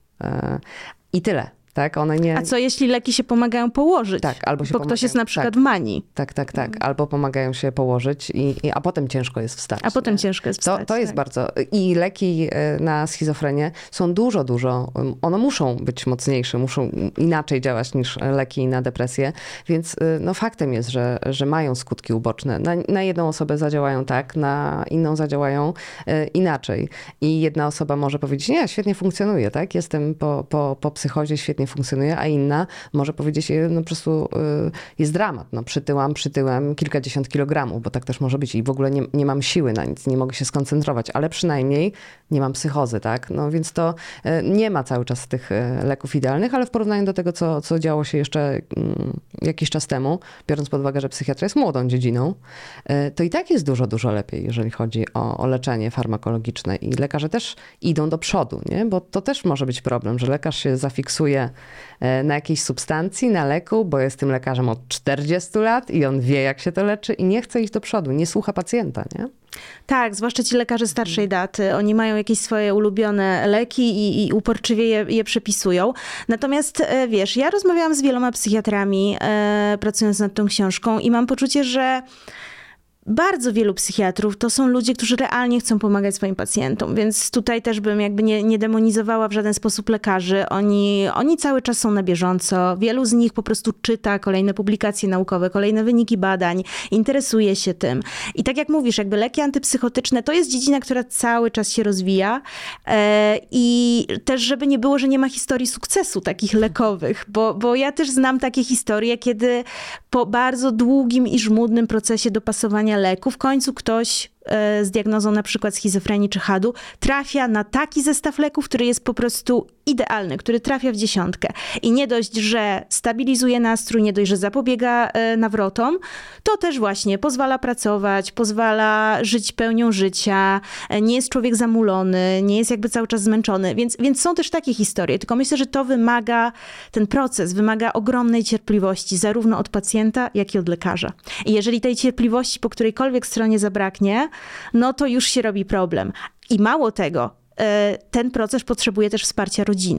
I tyle. Tak, one nie... A co jeśli leki się pomagają położyć? Tak, albo się bo pomagają... ktoś jest na przykład tak. w manii. Tak, tak, tak. Albo pomagają się położyć, i, i, a potem ciężko jest wstać. A potem nie? ciężko jest wstać. To, to jest tak. bardzo... I leki na schizofrenię są dużo, dużo... One muszą być mocniejsze, muszą inaczej działać niż leki na depresję, więc no faktem jest, że, że mają skutki uboczne. Na, na jedną osobę zadziałają tak, na inną zadziałają inaczej. I jedna osoba może powiedzieć, nie, świetnie funkcjonuje, tak? Jestem po, po, po psychozie, świetnie funkcjonuje, a inna może powiedzieć, no po prostu y, jest dramat. No przytyłam, przytyłem kilkadziesiąt kilogramów, bo tak też może być i w ogóle nie, nie mam siły na nic, nie mogę się skoncentrować, ale przynajmniej nie mam psychozy, tak? No więc to y, nie ma cały czas tych y, leków idealnych, ale w porównaniu do tego, co, co działo się jeszcze y, jakiś czas temu, biorąc pod uwagę, że psychiatria jest młodą dziedziną, y, to i tak jest dużo, dużo lepiej, jeżeli chodzi o, o leczenie farmakologiczne i lekarze też idą do przodu, nie? Bo to też może być problem, że lekarz się zafiksuje na jakiejś substancji, na leku, bo jest tym lekarzem od czterdziestu lat i on wie, jak się to leczy i nie chce iść do przodu, nie słucha pacjenta, nie? Tak, zwłaszcza ci lekarze starszej daty. Oni mają jakieś swoje ulubione leki i, i uporczywie je, je przepisują. Natomiast wiesz, ja rozmawiałam z wieloma psychiatrami, e, pracując nad tą książką i mam poczucie, że bardzo wielu psychiatrów to są ludzie, którzy realnie chcą pomagać swoim pacjentom, więc tutaj też bym jakby nie, nie demonizowała w żaden sposób lekarzy. Oni, oni cały czas są na bieżąco. Wielu z nich po prostu czyta kolejne publikacje naukowe, kolejne wyniki badań, interesuje się tym. I tak jak mówisz, jakby leki antypsychotyczne to jest dziedzina, która cały czas się rozwija e, i też żeby nie było, że nie ma historii sukcesu takich lekowych, bo, bo ja też znam takie historie, kiedy po bardzo długim i żmudnym procesie dopasowania leku w końcu ktoś z diagnozą na przykład schizofrenii czy hadu trafia na taki zestaw leków, który jest po prostu idealny, który trafia w dziesiątkę. I nie dość, że stabilizuje nastrój, nie dość, że zapobiega nawrotom, to też właśnie pozwala pracować, pozwala żyć pełnią życia, nie jest człowiek zamulony, nie jest jakby cały czas zmęczony. Więc, więc są też takie historie. Tylko myślę, że to wymaga, ten proces wymaga ogromnej cierpliwości, zarówno od pacjenta, jak i od lekarza. I jeżeli tej cierpliwości po którejkolwiek stronie zabraknie, no to już się robi problem. I mało tego, ten proces potrzebuje też wsparcia rodziny.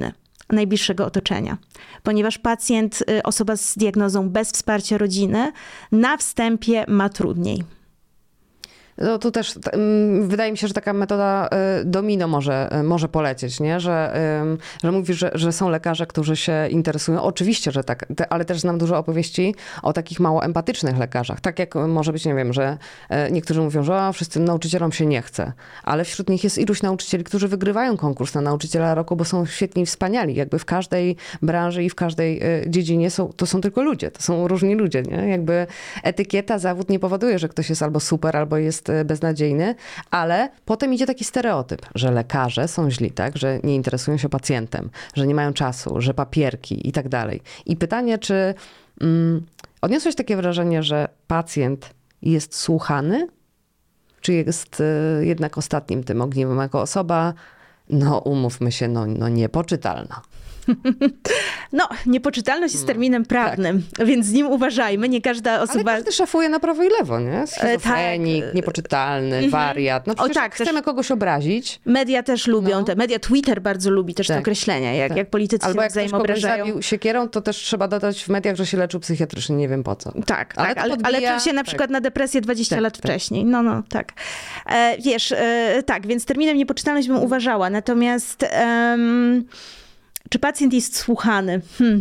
najbliższego otoczenia. Ponieważ pacjent, osoba z diagnozą bez wsparcia rodziny, na wstępie ma trudniej. No tu też t- wydaje mi się, że taka metoda y, domino może, y, może polecieć, nie? Że, y, że mówisz, że, że są lekarze, którzy się interesują. Oczywiście, że tak, te, ale też znam dużo opowieści o takich mało empatycznych lekarzach. Tak jak może być, nie wiem, że y, niektórzy mówią, że o, wszyscy nauczycielom się nie chce, ale wśród nich jest iluś nauczycieli, którzy wygrywają konkurs na nauczyciela roku, bo są świetni i wspaniali. Jakby w każdej branży i w każdej y, dziedzinie są, to są tylko ludzie, to są różni ludzie, nie? Jakby etykieta, zawód nie powoduje, że ktoś jest albo super, albo jest beznadziejny, ale potem idzie taki stereotyp, że lekarze są źli, tak? Że nie interesują się pacjentem, że nie mają czasu, że papierki i tak dalej. I pytanie, czy mm, odniosłeś takie wrażenie, że pacjent jest słuchany, czy jest y, jednak ostatnim tym ogniwem jako osoba, no umówmy się, no, no niepoczytalna? No, niepoczytalność jest terminem prawnym, tak. Więc z nim uważajmy. Nie każda osoba... Ale każdy szafuje na prawo i lewo, nie? Schizofrenik, tak. Niepoczytalny, mm-hmm. wariat. No przecież o, tak, chcemy też kogoś obrazić. Media też lubią, no. te media Twitter bardzo lubi też tak. te określenia, jak, tak. jak politycy Albo się jak ktoś obrażają. Zabił siekierą, to też trzeba dodać w mediach, że się leczył psychiatrycznie, nie wiem po co. Tak, ale, tak, ale, podbija... ale leczył się na tak. przykład na depresję dwadzieścia tak, lat tak. wcześniej. No, no, tak. E, wiesz, e, tak, więc terminem niepoczytalność bym uważała. Natomiast... Um, Czy pacjent jest słuchany? Hmm.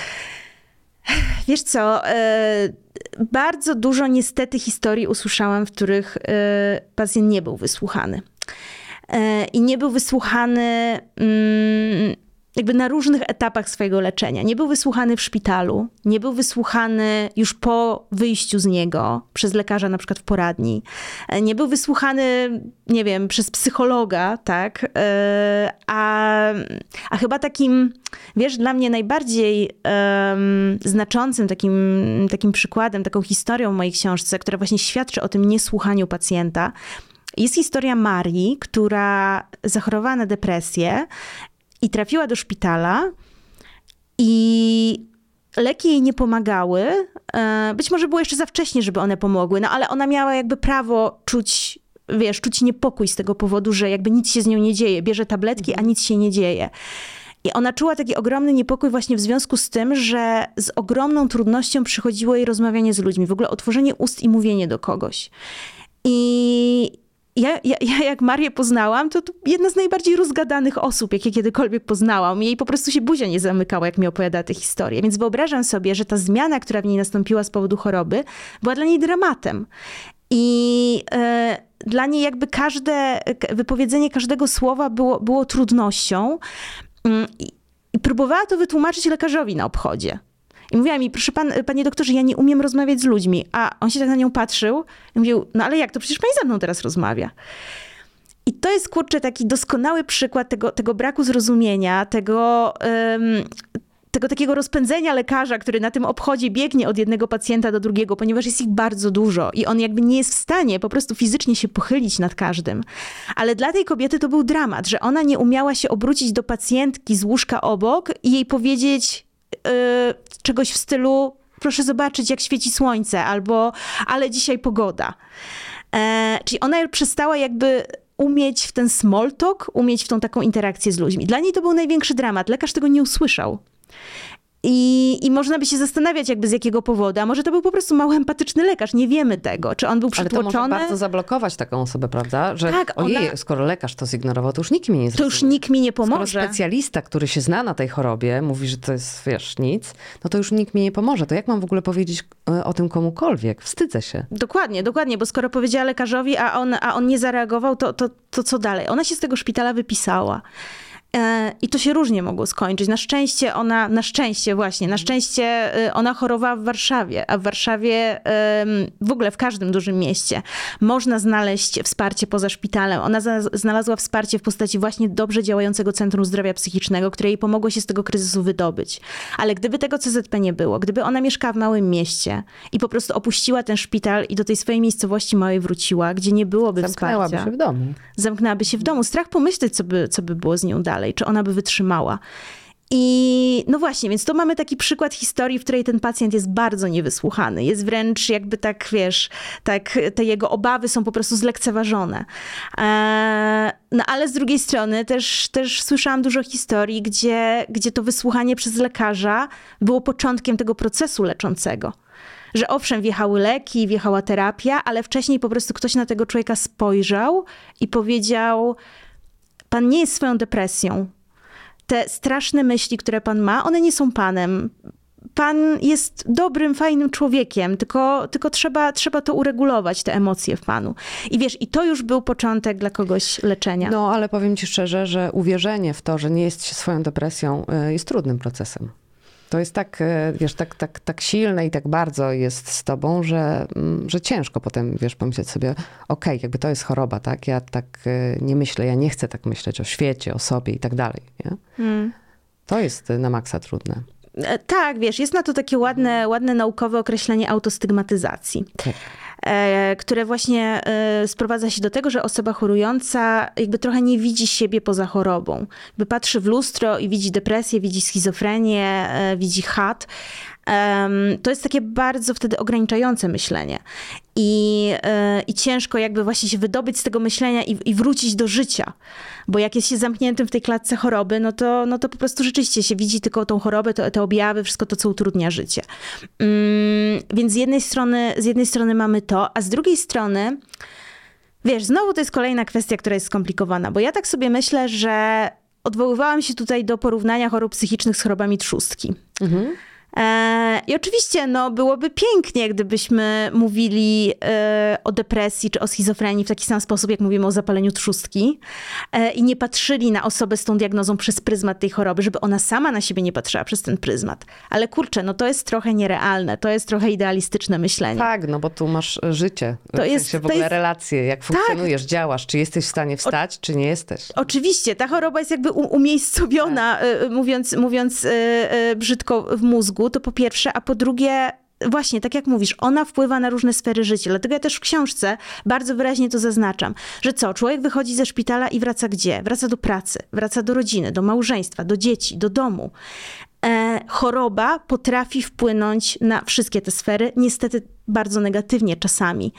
Wiesz co, e, bardzo dużo niestety historii usłyszałam, w których e, pacjent nie był wysłuchany. E, I nie był wysłuchany mm, jakby na różnych etapach swojego leczenia. Nie był wysłuchany w szpitalu, nie był wysłuchany już po wyjściu z niego przez lekarza na przykład w poradni. Nie był wysłuchany, nie wiem, przez psychologa, tak? A, a chyba takim, wiesz, dla mnie najbardziej um, znaczącym takim, takim przykładem, taką historią w mojej książce, która właśnie świadczy o tym niesłuchaniu pacjenta, jest historia Marii, która zachorowała na depresję i trafiła do szpitala i leki jej nie pomagały. Być może było jeszcze za wcześnie, żeby one pomogły, no ale ona miała jakby prawo czuć, wiesz, czuć niepokój z tego powodu, że jakby nic się z nią nie dzieje. Bierze tabletki, a nic się nie dzieje. I ona czuła taki ogromny niepokój właśnie w związku z tym, że z ogromną trudnością przychodziło jej rozmawianie z ludźmi, w ogóle otworzenie ust i mówienie do kogoś. I Ja, ja, ja jak Marię poznałam, to, to jedna z najbardziej rozgadanych osób, jakie kiedykolwiek poznałam. Jej po prostu się buzia nie zamykała, jak mi opowiada tę historię. Więc wyobrażam sobie, że ta zmiana, która w niej nastąpiła z powodu choroby, była dla niej dramatem. I e, dla niej jakby każde, wypowiedzenie każdego słowa było, było trudnością. I, I próbowała to wytłumaczyć lekarzowi na obchodzie. I mówiła mi, proszę pan, panie doktorze, ja nie umiem rozmawiać z ludźmi. A on się tak na nią patrzył i mówił, no ale jak, to przecież pani ze mną teraz rozmawia. I to jest, kurczę, taki doskonały przykład tego, tego braku zrozumienia, tego, um, tego takiego rozpędzenia lekarza, który na tym obchodzie biegnie od jednego pacjenta do drugiego, ponieważ jest ich bardzo dużo i on jakby nie jest w stanie po prostu fizycznie się pochylić nad każdym. Ale dla tej kobiety to był dramat, że ona nie umiała się obrócić do pacjentki z łóżka obok i jej powiedzieć yy, czegoś w stylu, proszę zobaczyć, jak świeci słońce, albo ale dzisiaj pogoda. E, czyli ona przestała jakby umieć w ten small talk, umieć w tą taką interakcję z ludźmi. Dla niej to był największy dramat. Lekarz tego nie usłyszał. I, I można by się zastanawiać jakby z jakiego powodu, a może to był po prostu mało empatyczny lekarz, nie wiemy tego, czy on był przytłoczony. Ale to może bardzo zablokować taką osobę, prawda? Że tak, ojej, ona... skoro lekarz to zignorował, to już nikt mi nie zrozumie. To już nikt mi nie pomoże. Skoro specjalista, który się zna na tej chorobie, mówi, że to jest, wiesz, nic, no to już nikt mi nie pomoże. To jak mam w ogóle powiedzieć o tym komukolwiek? Wstydzę się. Dokładnie, dokładnie, bo skoro powiedziała lekarzowi, a on, a on nie zareagował, to, to, to co dalej? Ona się z tego szpitala wypisała. I to się różnie mogło skończyć. Na szczęście ona, na szczęście właśnie, na szczęście ona chorowała w Warszawie, a w Warszawie, w ogóle w każdym dużym mieście, można znaleźć wsparcie poza szpitalem. Ona znalazła wsparcie w postaci właśnie dobrze działającego Centrum Zdrowia Psychicznego, które jej pomogło się z tego kryzysu wydobyć. Ale gdyby tego C Z P nie było, gdyby ona mieszkała w małym mieście i po prostu opuściła ten szpital i do tej swojej miejscowości małej wróciła, gdzie nie byłoby Zamknęłaby wsparcia. się w domu. Zamknęłaby się w domu. Strach pomyśleć, co by, co by było z nią dalej. Czy ona by wytrzymała. I no właśnie, więc to mamy taki przykład historii, w której ten pacjent jest bardzo niewysłuchany. Jest wręcz jakby tak, wiesz, tak te jego obawy są po prostu zlekceważone. Eee, no ale z drugiej strony też, też słyszałam dużo historii, gdzie, gdzie to wysłuchanie przez lekarza było początkiem tego procesu leczącego. Że owszem, wjechały leki, wjechała terapia, ale wcześniej po prostu ktoś na tego człowieka spojrzał i powiedział: pan nie jest swoją depresją. Te straszne myśli, które pan ma, one nie są panem. Pan jest dobrym, fajnym człowiekiem, tylko, tylko trzeba, trzeba to uregulować, te emocje w panu. I wiesz, i to już był początek dla kogoś leczenia. No, ale powiem ci szczerze, że uwierzenie w to, że nie jest się swoją depresją, jest trudnym procesem. To jest tak, wiesz, tak, tak, tak silne i tak bardzo jest z tobą, że, że ciężko potem, wiesz, pomyśleć sobie, okej, okay, jakby to jest choroba, tak? Ja tak nie myślę, ja nie chcę tak myśleć o świecie, o sobie i tak dalej, nie? Hmm. To jest na maksa trudne. Tak, wiesz, jest na to takie ładne, ładne naukowe określenie autostygmatyzacji. Tak. Które właśnie sprowadza się do tego, że osoba chorująca jakby trochę nie widzi siebie poza chorobą. Jakby patrzy w lustro i widzi depresję, widzi schizofrenię, widzi chat. To jest takie bardzo wtedy ograniczające myślenie. I, i ciężko jakby właśnie się wydobyć z tego myślenia i, i wrócić do życia. Bo jak jest się zamkniętym w tej klatce choroby, no to, no to po prostu rzeczywiście się widzi tylko tą chorobę, to, te objawy, wszystko to, co utrudnia życie. Um, więc z jednej strony, z jednej strony mamy to, a z drugiej strony, wiesz, znowu to jest kolejna kwestia, która jest skomplikowana, bo ja tak sobie myślę, że odwoływałam się tutaj do porównania chorób psychicznych z chorobami trzustki. Mhm. I oczywiście no, byłoby pięknie, gdybyśmy mówili e, o depresji czy o schizofrenii w taki sam sposób, jak mówimy o zapaleniu trzustki e, i nie patrzyli na osobę z tą diagnozą przez pryzmat tej choroby, żeby ona sama na siebie nie patrzyła przez ten pryzmat. Ale kurczę, no to jest trochę nierealne, to jest trochę idealistyczne myślenie. Tak, no bo tu masz życie, to w jest, sensie w ogóle jest... relacje, jak funkcjonujesz, tak. Działasz, czy jesteś w stanie wstać, o... czy nie jesteś. Oczywiście, ta choroba jest jakby umiejscowiona, tak. e, mówiąc, mówiąc e, e, brzydko, w mózgu. To po pierwsze, a po drugie, właśnie, tak jak mówisz, ona wpływa na różne sfery życia. Dlatego ja też w książce bardzo wyraźnie to zaznaczam, że co, człowiek wychodzi ze szpitala i wraca gdzie? Wraca do pracy, wraca do rodziny, do małżeństwa, do dzieci, do domu. E, choroba potrafi wpłynąć na wszystkie te sfery, niestety bardzo negatywnie czasami.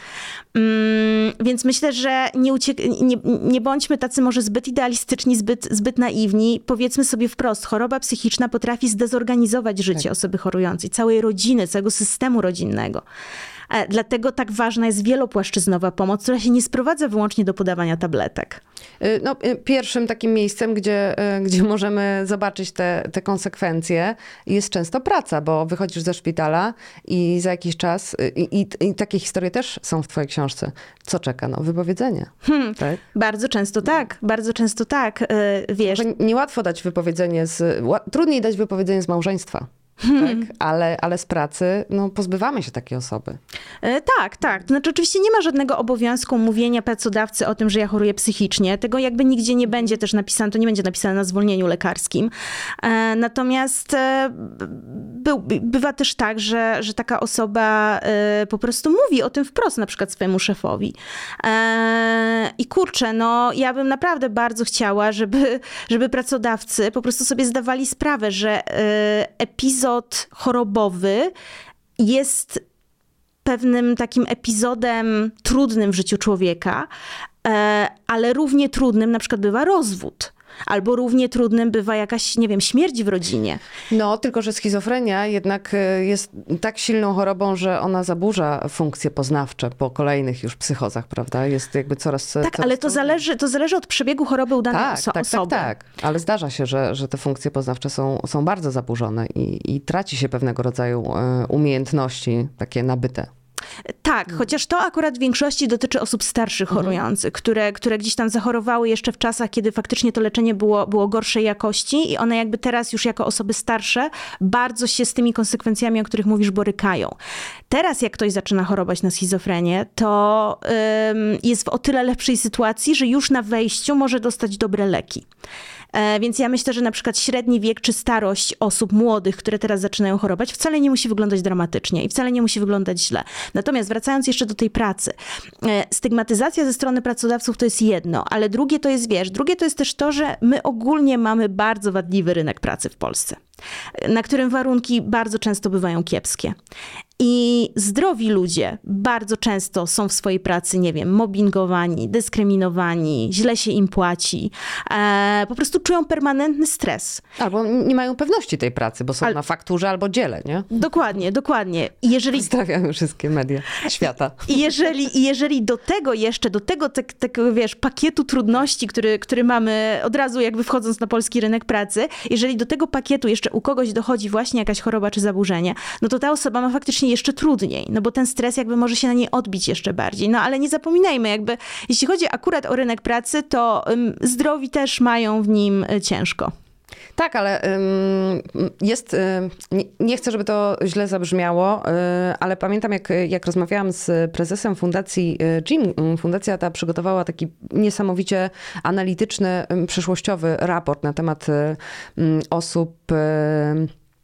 Mm, więc myślę, że nie, uciek- nie, nie bądźmy tacy może zbyt idealistyczni, zbyt, zbyt naiwni. Powiedzmy sobie wprost, choroba psychiczna potrafi zdezorganizować życie tak. osoby chorującej, całej rodziny, całego systemu rodzinnego. E, dlatego tak ważna jest wielopłaszczyznowa pomoc, która się nie sprowadza wyłącznie do podawania tabletek. No, pierwszym takim miejscem, gdzie, gdzie możemy zobaczyć te, te konsekwencje, jest często praca, bo wychodzisz ze szpitala i za jakiś czas, i, i, i takie historie też są w twojej książce. Co czeka? No, wypowiedzenie. Hmm, tak? Bardzo często tak, bardzo często tak, wiesz. Niełatwo dać wypowiedzenie z, trudniej dać wypowiedzenie z małżeństwa. Hmm. Tak? Ale, ale z pracy no, pozbywamy się takiej osoby. E, tak, tak. To znaczy oczywiście nie ma żadnego obowiązku mówienia pracodawcy o tym, że ja choruję psychicznie. Tego jakby nigdzie nie będzie też napisane, to nie będzie napisane na zwolnieniu lekarskim. E, natomiast e, by, bywa też tak, że, że taka osoba e, po prostu mówi o tym wprost, na przykład swojemu szefowi. E, I kurczę, no ja bym naprawdę bardzo chciała, żeby, żeby pracodawcy po prostu sobie zdawali sprawę, że e, epizod chorobowy jest pewnym takim epizodem trudnym w życiu człowieka, ale równie trudnym na przykład bywa rozwód. Albo równie trudnym bywa jakaś, nie wiem, śmierć w rodzinie. No, tylko że schizofrenia jednak jest tak silną chorobą, że ona zaburza funkcje poznawcze po kolejnych już psychozach, prawda? Jest jakby coraz... Tak, coraz ale to zależy, to zależy od przebiegu choroby u danej tak, oso- tak, osoby. Tak, tak, ale zdarza się, że, że te funkcje poznawcze są, są bardzo zaburzone i, i traci się pewnego rodzaju umiejętności takie nabyte. Tak, chociaż to akurat w większości dotyczy osób starszych chorujących, mhm. które, które gdzieś tam zachorowały jeszcze w czasach, kiedy faktycznie to leczenie było, było gorszej jakości i one jakby teraz już jako osoby starsze bardzo się z tymi konsekwencjami, o których mówisz, borykają. Teraz jak ktoś zaczyna chorować na schizofrenię, to ym, jest w o tyle lepszej sytuacji, że już na wejściu może dostać dobre leki. E, więc ja myślę, że na przykład średni wiek czy starość osób młodych, które teraz zaczynają chorować, wcale nie musi wyglądać dramatycznie i wcale nie musi wyglądać źle. Natomiast wracając jeszcze do tej pracy, e, stygmatyzacja ze strony pracodawców to jest jedno, ale drugie to jest, wiesz, drugie to jest też to, że my ogólnie mamy bardzo wadliwy rynek pracy w Polsce, na którym warunki bardzo często bywają kiepskie. I zdrowi ludzie bardzo często są w swojej pracy, nie wiem, mobbingowani, dyskryminowani, źle się im płaci, e, po prostu czują permanentny stres. Albo nie mają pewności tej pracy, bo są Al- na fakturze albo dziele, nie? Dokładnie, dokładnie. I jeżeli Pozdrawiamy wszystkie media świata. I jeżeli, i jeżeli do tego jeszcze, do tego tak, takiego, wiesz, pakietu trudności, który, który mamy od razu jakby wchodząc na polski rynek pracy, jeżeli do tego pakietu jeszcze u kogoś dochodzi właśnie jakaś choroba czy zaburzenie, no to ta osoba ma faktycznie jeszcze trudniej, no bo ten stres jakby może się na niej odbić jeszcze bardziej. No ale nie zapominajmy, jakby jeśli chodzi akurat o rynek pracy, to um, zdrowi też mają w nim y, ciężko. Tak, ale ym, jest, ym, nie, nie chcę, żeby to źle zabrzmiało, y, ale pamiętam, jak, jak rozmawiałam z prezesem fundacji y, Jim, y, fundacja ta przygotowała taki niesamowicie analityczny, y, przyszłościowy raport na temat y, y, osób y,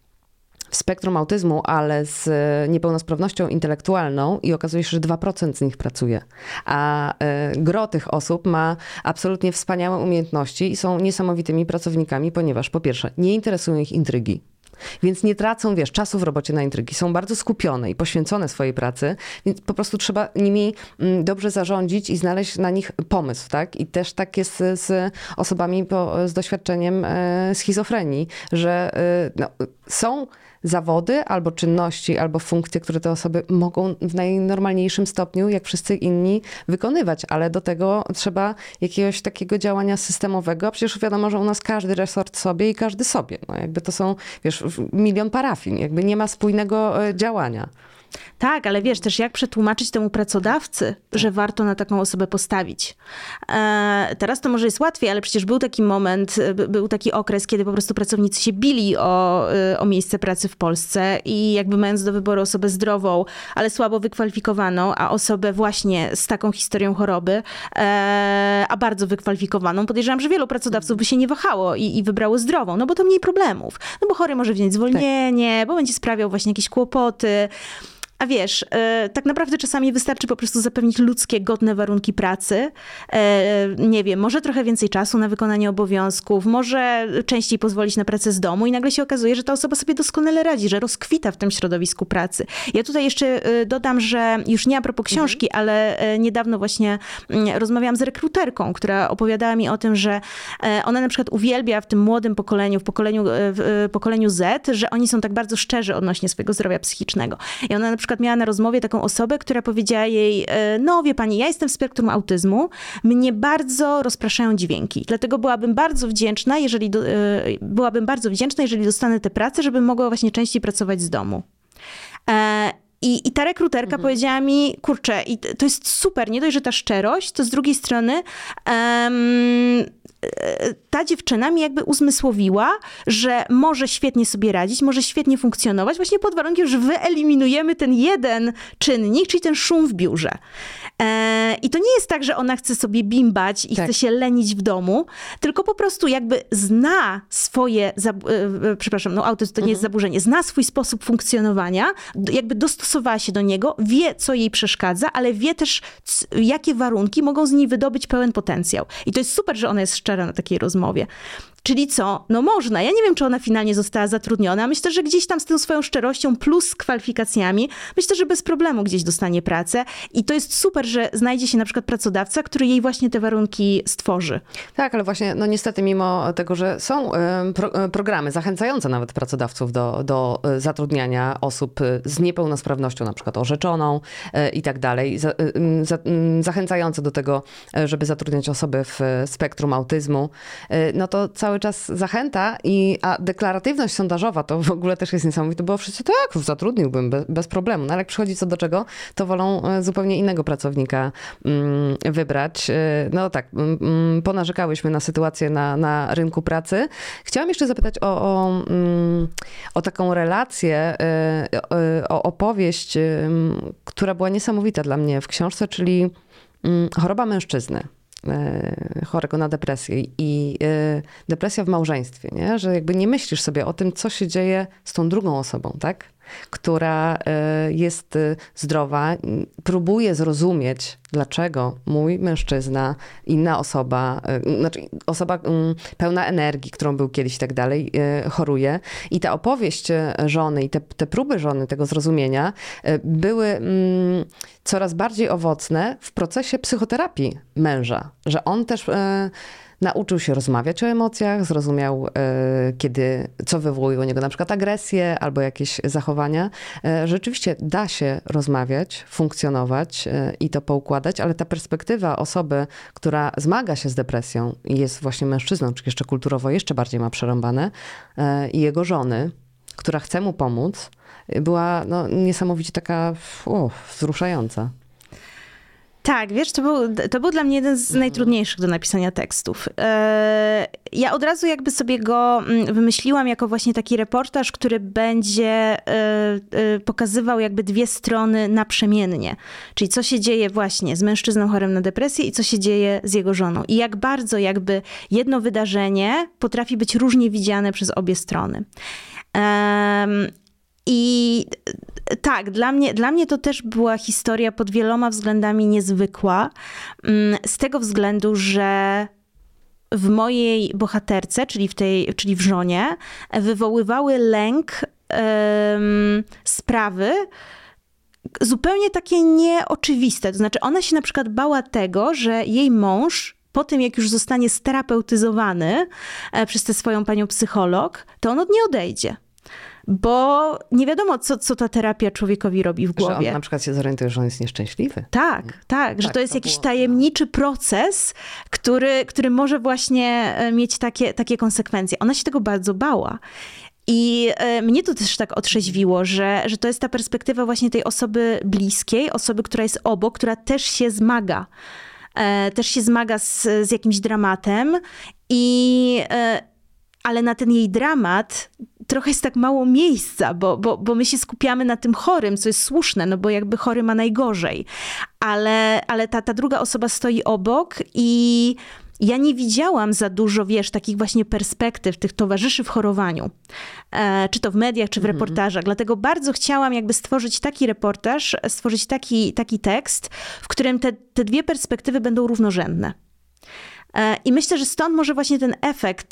w spektrum autyzmu, ale z niepełnosprawnością intelektualną i okazuje się, że dwa procent z nich pracuje. A y, gro tych osób ma absolutnie wspaniałe umiejętności i są niesamowitymi pracownikami, ponieważ po pierwsze nie interesują ich intrygi. Więc nie tracą, wiesz, czasu w robocie na intrygi. Są bardzo skupione i poświęcone swojej pracy, więc po prostu trzeba nimi dobrze zarządzić i znaleźć na nich pomysł, tak? I też tak jest z osobami po, z doświadczeniem e, schizofrenii, że e, no, są zawody albo czynności, albo funkcje, które te osoby mogą w najnormalniejszym stopniu, jak wszyscy inni, wykonywać, ale do tego trzeba jakiegoś takiego działania systemowego, a przecież wiadomo, że u nas każdy resort sobie i każdy sobie. No jakby to są, wiesz, milion parafin, jakby nie ma spójnego działania. Tak, ale wiesz też, jak przetłumaczyć temu pracodawcy, że warto na taką osobę postawić. E, teraz to może jest łatwiej, ale przecież był taki moment, by, był taki okres, kiedy po prostu pracownicy się bili o, o miejsce pracy w Polsce i jakby mając do wyboru osobę zdrową, ale słabo wykwalifikowaną, a osobę właśnie z taką historią choroby, e, a bardzo wykwalifikowaną, podejrzewam, że wielu pracodawców by się nie wahało i, i wybrało zdrową, no bo to mniej problemów. No bo chory może wziąć zwolnienie, tak, bo będzie sprawiał właśnie jakieś kłopoty. A wiesz, e, tak naprawdę czasami wystarczy po prostu zapewnić ludzkie, godne warunki pracy. E, nie wiem, może trochę więcej czasu na wykonanie obowiązków, może częściej pozwolić na pracę z domu i nagle się okazuje, że ta osoba sobie doskonale radzi, że rozkwita w tym środowisku pracy. Ja tutaj jeszcze e, dodam, że już nie a propos książki, mhm. ale e, niedawno właśnie m, rozmawiałam z rekruterką, która opowiadała mi o tym, że e, ona na przykład uwielbia w tym młodym pokoleniu, w pokoleniu, e, w e, pokoleniu Z, że oni są tak bardzo szczerzy odnośnie swojego zdrowia psychicznego. I ona na przykład miała na rozmowie taką osobę, która powiedziała jej, no wie pani, ja jestem w spektrum autyzmu, mnie bardzo rozpraszają dźwięki, dlatego byłabym bardzo wdzięczna, jeżeli do, byłabym bardzo wdzięczna, jeżeli dostanę tę pracę, żebym mogła właśnie częściej pracować z domu. E I, I ta rekruterka mhm. powiedziała mi, kurczę, i to jest super, nie dość, że ta szczerość, to z drugiej strony um, ta dziewczyna mi jakby uzmysłowiła, że może świetnie sobie radzić, może świetnie funkcjonować, właśnie pod warunkiem, że wyeliminujemy ten jeden czynnik, czyli ten szum w biurze. E, I to nie jest tak, że ona chce sobie bimbać i tak. chce się lenić w domu, tylko po prostu jakby zna swoje, zab- e, przepraszam, no autyzm to nie mhm. jest zaburzenie, zna swój sposób funkcjonowania, jakby dostosowała się do niego, wie, co jej przeszkadza, ale wie też, c- jakie warunki mogą z niej wydobyć pełen potencjał. I to jest super, że ona jest szczera na takiej rozmowie. Czyli co? No można. Ja nie wiem, czy ona finalnie została zatrudniona. Myślę, że gdzieś tam z tą swoją szczerością plus z kwalifikacjami, myślę, że bez problemu gdzieś dostanie pracę. I to jest super, że znajdzie się na przykład pracodawca, który jej właśnie te warunki stworzy. Tak, ale właśnie, no niestety mimo tego, że są pro, programy zachęcające nawet pracodawców do, do zatrudniania osób z niepełnosprawnością, na przykład orzeczoną i tak dalej, za, za, zachęcające do tego, żeby zatrudniać osoby w spektrum autyzmu, no to cały czas zachęta, i, a deklaratywność sondażowa to w ogóle też jest niesamowite, bo wszyscy tak, zatrudniłbym bez, bez problemu. No ale jak przychodzi co do czego, to wolą zupełnie innego pracownika mm, wybrać. No tak, mm, ponarzekałyśmy na sytuację na, na rynku pracy. Chciałam jeszcze zapytać o, o, mm, o taką relację, o, o opowieść, która była niesamowita dla mnie w książce, czyli mm, choroba mężczyzny. chorego na depresję i depresja w małżeństwie, nie? Że jakby nie myślisz sobie o tym, co się dzieje z tą drugą osobą, tak? Która jest zdrowa, próbuje zrozumieć, dlaczego mój mężczyzna, inna osoba, znaczy osoba pełna energii, którą był kiedyś i tak dalej, choruje. I ta opowieść żony i te, te próby żony tego zrozumienia były coraz bardziej owocne w procesie psychoterapii męża, że on też nauczył się rozmawiać o emocjach, zrozumiał, kiedy, co wywołuje u niego na przykład agresję albo jakieś zachowania. Rzeczywiście da się rozmawiać, funkcjonować i to poukładać, ale ta perspektywa osoby, która zmaga się z depresją i jest właśnie mężczyzną, czy jeszcze kulturowo jeszcze bardziej ma przerąbane, i jego żony, która chce mu pomóc, była no, niesamowicie taka o, wzruszająca. Tak, wiesz, to był, to był dla mnie jeden z najtrudniejszych do napisania tekstów. Ja od razu jakby sobie go wymyśliłam jako właśnie taki reportaż, który będzie pokazywał jakby dwie strony naprzemiennie. Czyli co się dzieje właśnie z mężczyzną chorym na depresję i co się dzieje z jego żoną. I jak bardzo jakby jedno wydarzenie potrafi być różnie widziane przez obie strony. I tak, dla mnie, dla mnie to też była historia pod wieloma względami niezwykła. Z tego względu, że w mojej bohaterce, czyli w tej, czyli w żonie, wywoływały lęk um, sprawy zupełnie takie nieoczywiste. To znaczy ona się na przykład bała tego, że jej mąż po tym, jak już zostanie sterapeutyzowany przez tę swoją panią psycholog, to on od niej odejdzie. Bo nie wiadomo, co, co ta terapia człowiekowi robi w głowie. Że on na przykład się zorientuje, że on jest nieszczęśliwy. Tak, tak, że tak, to jest to jakiś było, tajemniczy proces, który, który może właśnie mieć takie, takie konsekwencje. Ona się tego bardzo bała. I mnie to też tak otrzeźwiło, że, że to jest ta perspektywa właśnie tej osoby bliskiej, osoby, która jest obok, która też się zmaga. Też się zmaga z, z jakimś dramatem i... ale na ten jej dramat trochę jest tak mało miejsca, bo, bo, bo my się skupiamy na tym chorym, co jest słuszne, no bo jakby chory ma najgorzej. Ale, ale ta, ta druga osoba stoi obok i ja nie widziałam za dużo, wiesz, takich właśnie perspektyw tych towarzyszy w chorowaniu. E, czy to w mediach, czy w mhm. reportażach. Dlatego bardzo chciałam jakby stworzyć taki reportaż, stworzyć taki, taki tekst, w którym te, te dwie perspektywy będą równorzędne. I myślę, że stąd może właśnie ten efekt,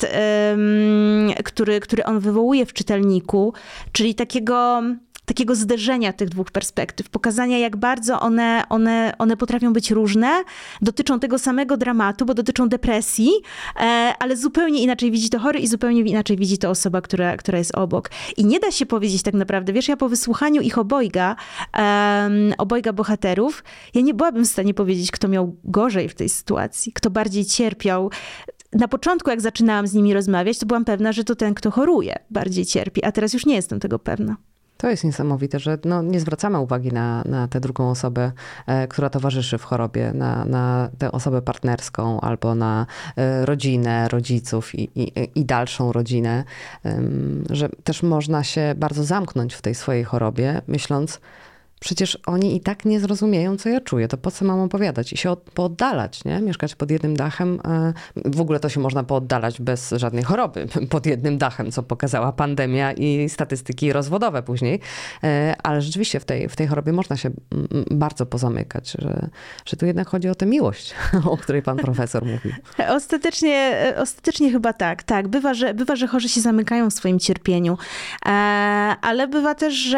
um, który, który on wywołuje w czytelniku, czyli takiego, takiego zderzenia tych dwóch perspektyw, pokazania jak bardzo one, one, one potrafią być różne, dotyczą tego samego dramatu, bo dotyczą depresji, ale zupełnie inaczej widzi to chory i zupełnie inaczej widzi to osoba, która, która jest obok. I nie da się powiedzieć tak naprawdę, wiesz, ja po wysłuchaniu ich obojga, um, obojga bohaterów, ja nie byłabym w stanie powiedzieć, kto miał gorzej w tej sytuacji, kto bardziej cierpiał. Na początku, jak zaczynałam z nimi rozmawiać, to byłam pewna, że to ten, kto choruje, bardziej cierpi, a teraz już nie jestem tego pewna. To jest niesamowite, że no, nie zwracamy uwagi na, na tę drugą osobę, e, która towarzyszy w chorobie, na, na tę osobę partnerską albo na e, rodzinę, rodziców i, i, i dalszą rodzinę, e, że też można się bardzo zamknąć w tej swojej chorobie, myśląc, przecież oni i tak nie zrozumieją, co ja czuję. To po co mam opowiadać? I się od, pooddalać, nie? Mieszkać pod jednym dachem. W ogóle to się można pooddalać bez żadnej choroby. Pod jednym dachem, co pokazała pandemia i statystyki rozwodowe później. Ale rzeczywiście w tej, w tej chorobie można się bardzo pozamykać, że, że tu jednak chodzi o tę miłość, o której pan profesor mówił. Ostatecznie, ostatecznie chyba tak. Tak, bywa, że, bywa, że chorzy się zamykają w swoim cierpieniu. Ale bywa też, że...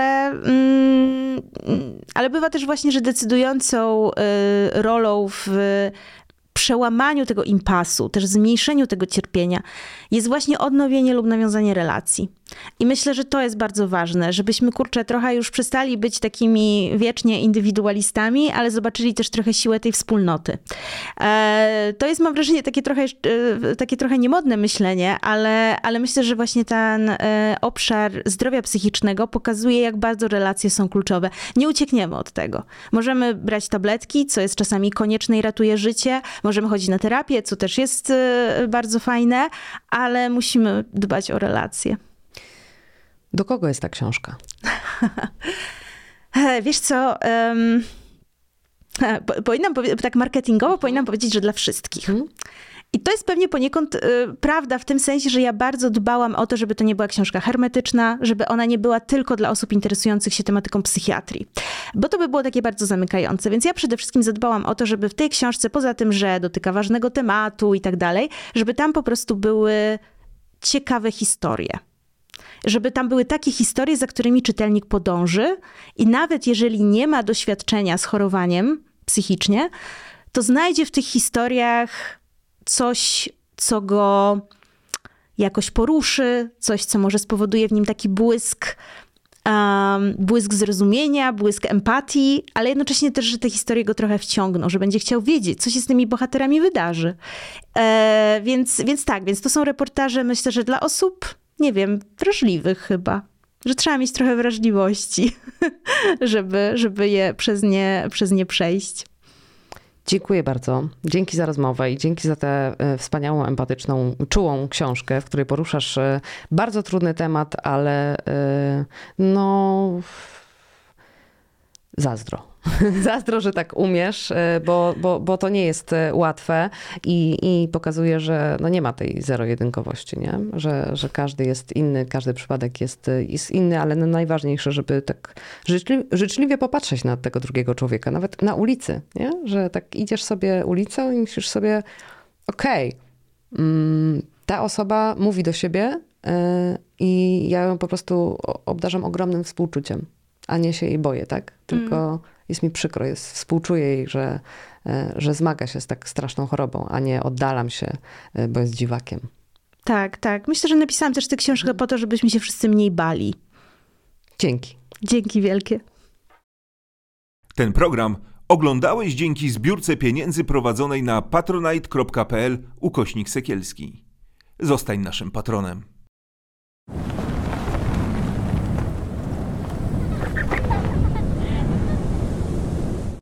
Mm, Ale bywa też właśnie, że decydującą y, rolą w przełamaniu tego impasu, też zmniejszeniu tego cierpienia jest właśnie odnowienie lub nawiązanie relacji. I myślę, że to jest bardzo ważne, żebyśmy, kurczę, trochę już przestali być takimi wiecznie indywidualistami, ale zobaczyli też trochę siłę tej wspólnoty. E, to jest, mam wrażenie, takie trochę, e, takie trochę niemodne myślenie, ale, ale myślę, że właśnie ten e, obszar zdrowia psychicznego pokazuje, jak bardzo relacje są kluczowe. Nie uciekniemy od tego. Możemy brać tabletki, co jest czasami konieczne i ratuje życie. Możemy chodzić na terapię, co też jest e, bardzo fajne, ale musimy dbać o relacje. Do kogo jest ta książka? Wiesz co, um, Po, powinnam powie- tak marketingowo powinnam powiedzieć, że dla wszystkich. Hmm? I to jest pewnie poniekąd y, prawda w tym sensie, że ja bardzo dbałam o to, żeby to nie była książka hermetyczna, żeby ona nie była tylko dla osób interesujących się tematyką psychiatrii. Bo to by było takie bardzo zamykające. Więc ja przede wszystkim zadbałam o to, żeby w tej książce, poza tym, że dotyka ważnego tematu i tak dalej, żeby tam po prostu były ciekawe historie. Żeby tam były takie historie, za którymi czytelnik podąży i nawet jeżeli nie ma doświadczenia z chorowaniem psychicznie, to znajdzie w tych historiach coś, co go jakoś poruszy, coś, co może spowoduje w nim taki błysk, um, błysk zrozumienia, błysk empatii, ale jednocześnie też, że te historie go trochę wciągną, że będzie chciał wiedzieć, co się z tymi bohaterami wydarzy. E, więc, więc tak, więc to są reportaże, myślę, że dla osób, nie wiem, wrażliwych chyba. Że trzeba mieć trochę wrażliwości, żeby, żeby je przez nie, przez nie przejść. Dziękuję bardzo. Dzięki za rozmowę i dzięki za tę e, wspaniałą, empatyczną, czułą książkę, w której poruszasz e, bardzo trudny temat, ale e, no zazdro. Zazdro, że tak umiesz, e, bo, bo, bo to nie jest e, łatwe i, i pokazuje, że no nie ma tej zero-jedynkowości, nie? Że, że każdy jest inny, każdy przypadek jest, jest inny, ale no najważniejsze, żeby tak życzli, życzliwie popatrzeć na tego drugiego człowieka, nawet na ulicy, nie? Że tak idziesz sobie ulicą i myślisz sobie, okej, okay, mm, ta osoba mówi do siebie yy, i ja ją po prostu obdarzam ogromnym współczuciem, a nie się jej boję, tak? Tylko mm. jest mi przykro, jest, współczuję jej, że, że zmaga się z tak straszną chorobą, a nie oddalam się, bo jest dziwakiem. Tak, tak. Myślę, że napisałam też tę książkę po to, żebyśmy się wszyscy mniej bali. Dzięki. Dzięki wielkie. Ten program oglądałeś dzięki zbiórce pieniędzy prowadzonej na patronite.pl ukośnik Sekielski. Zostań naszym patronem.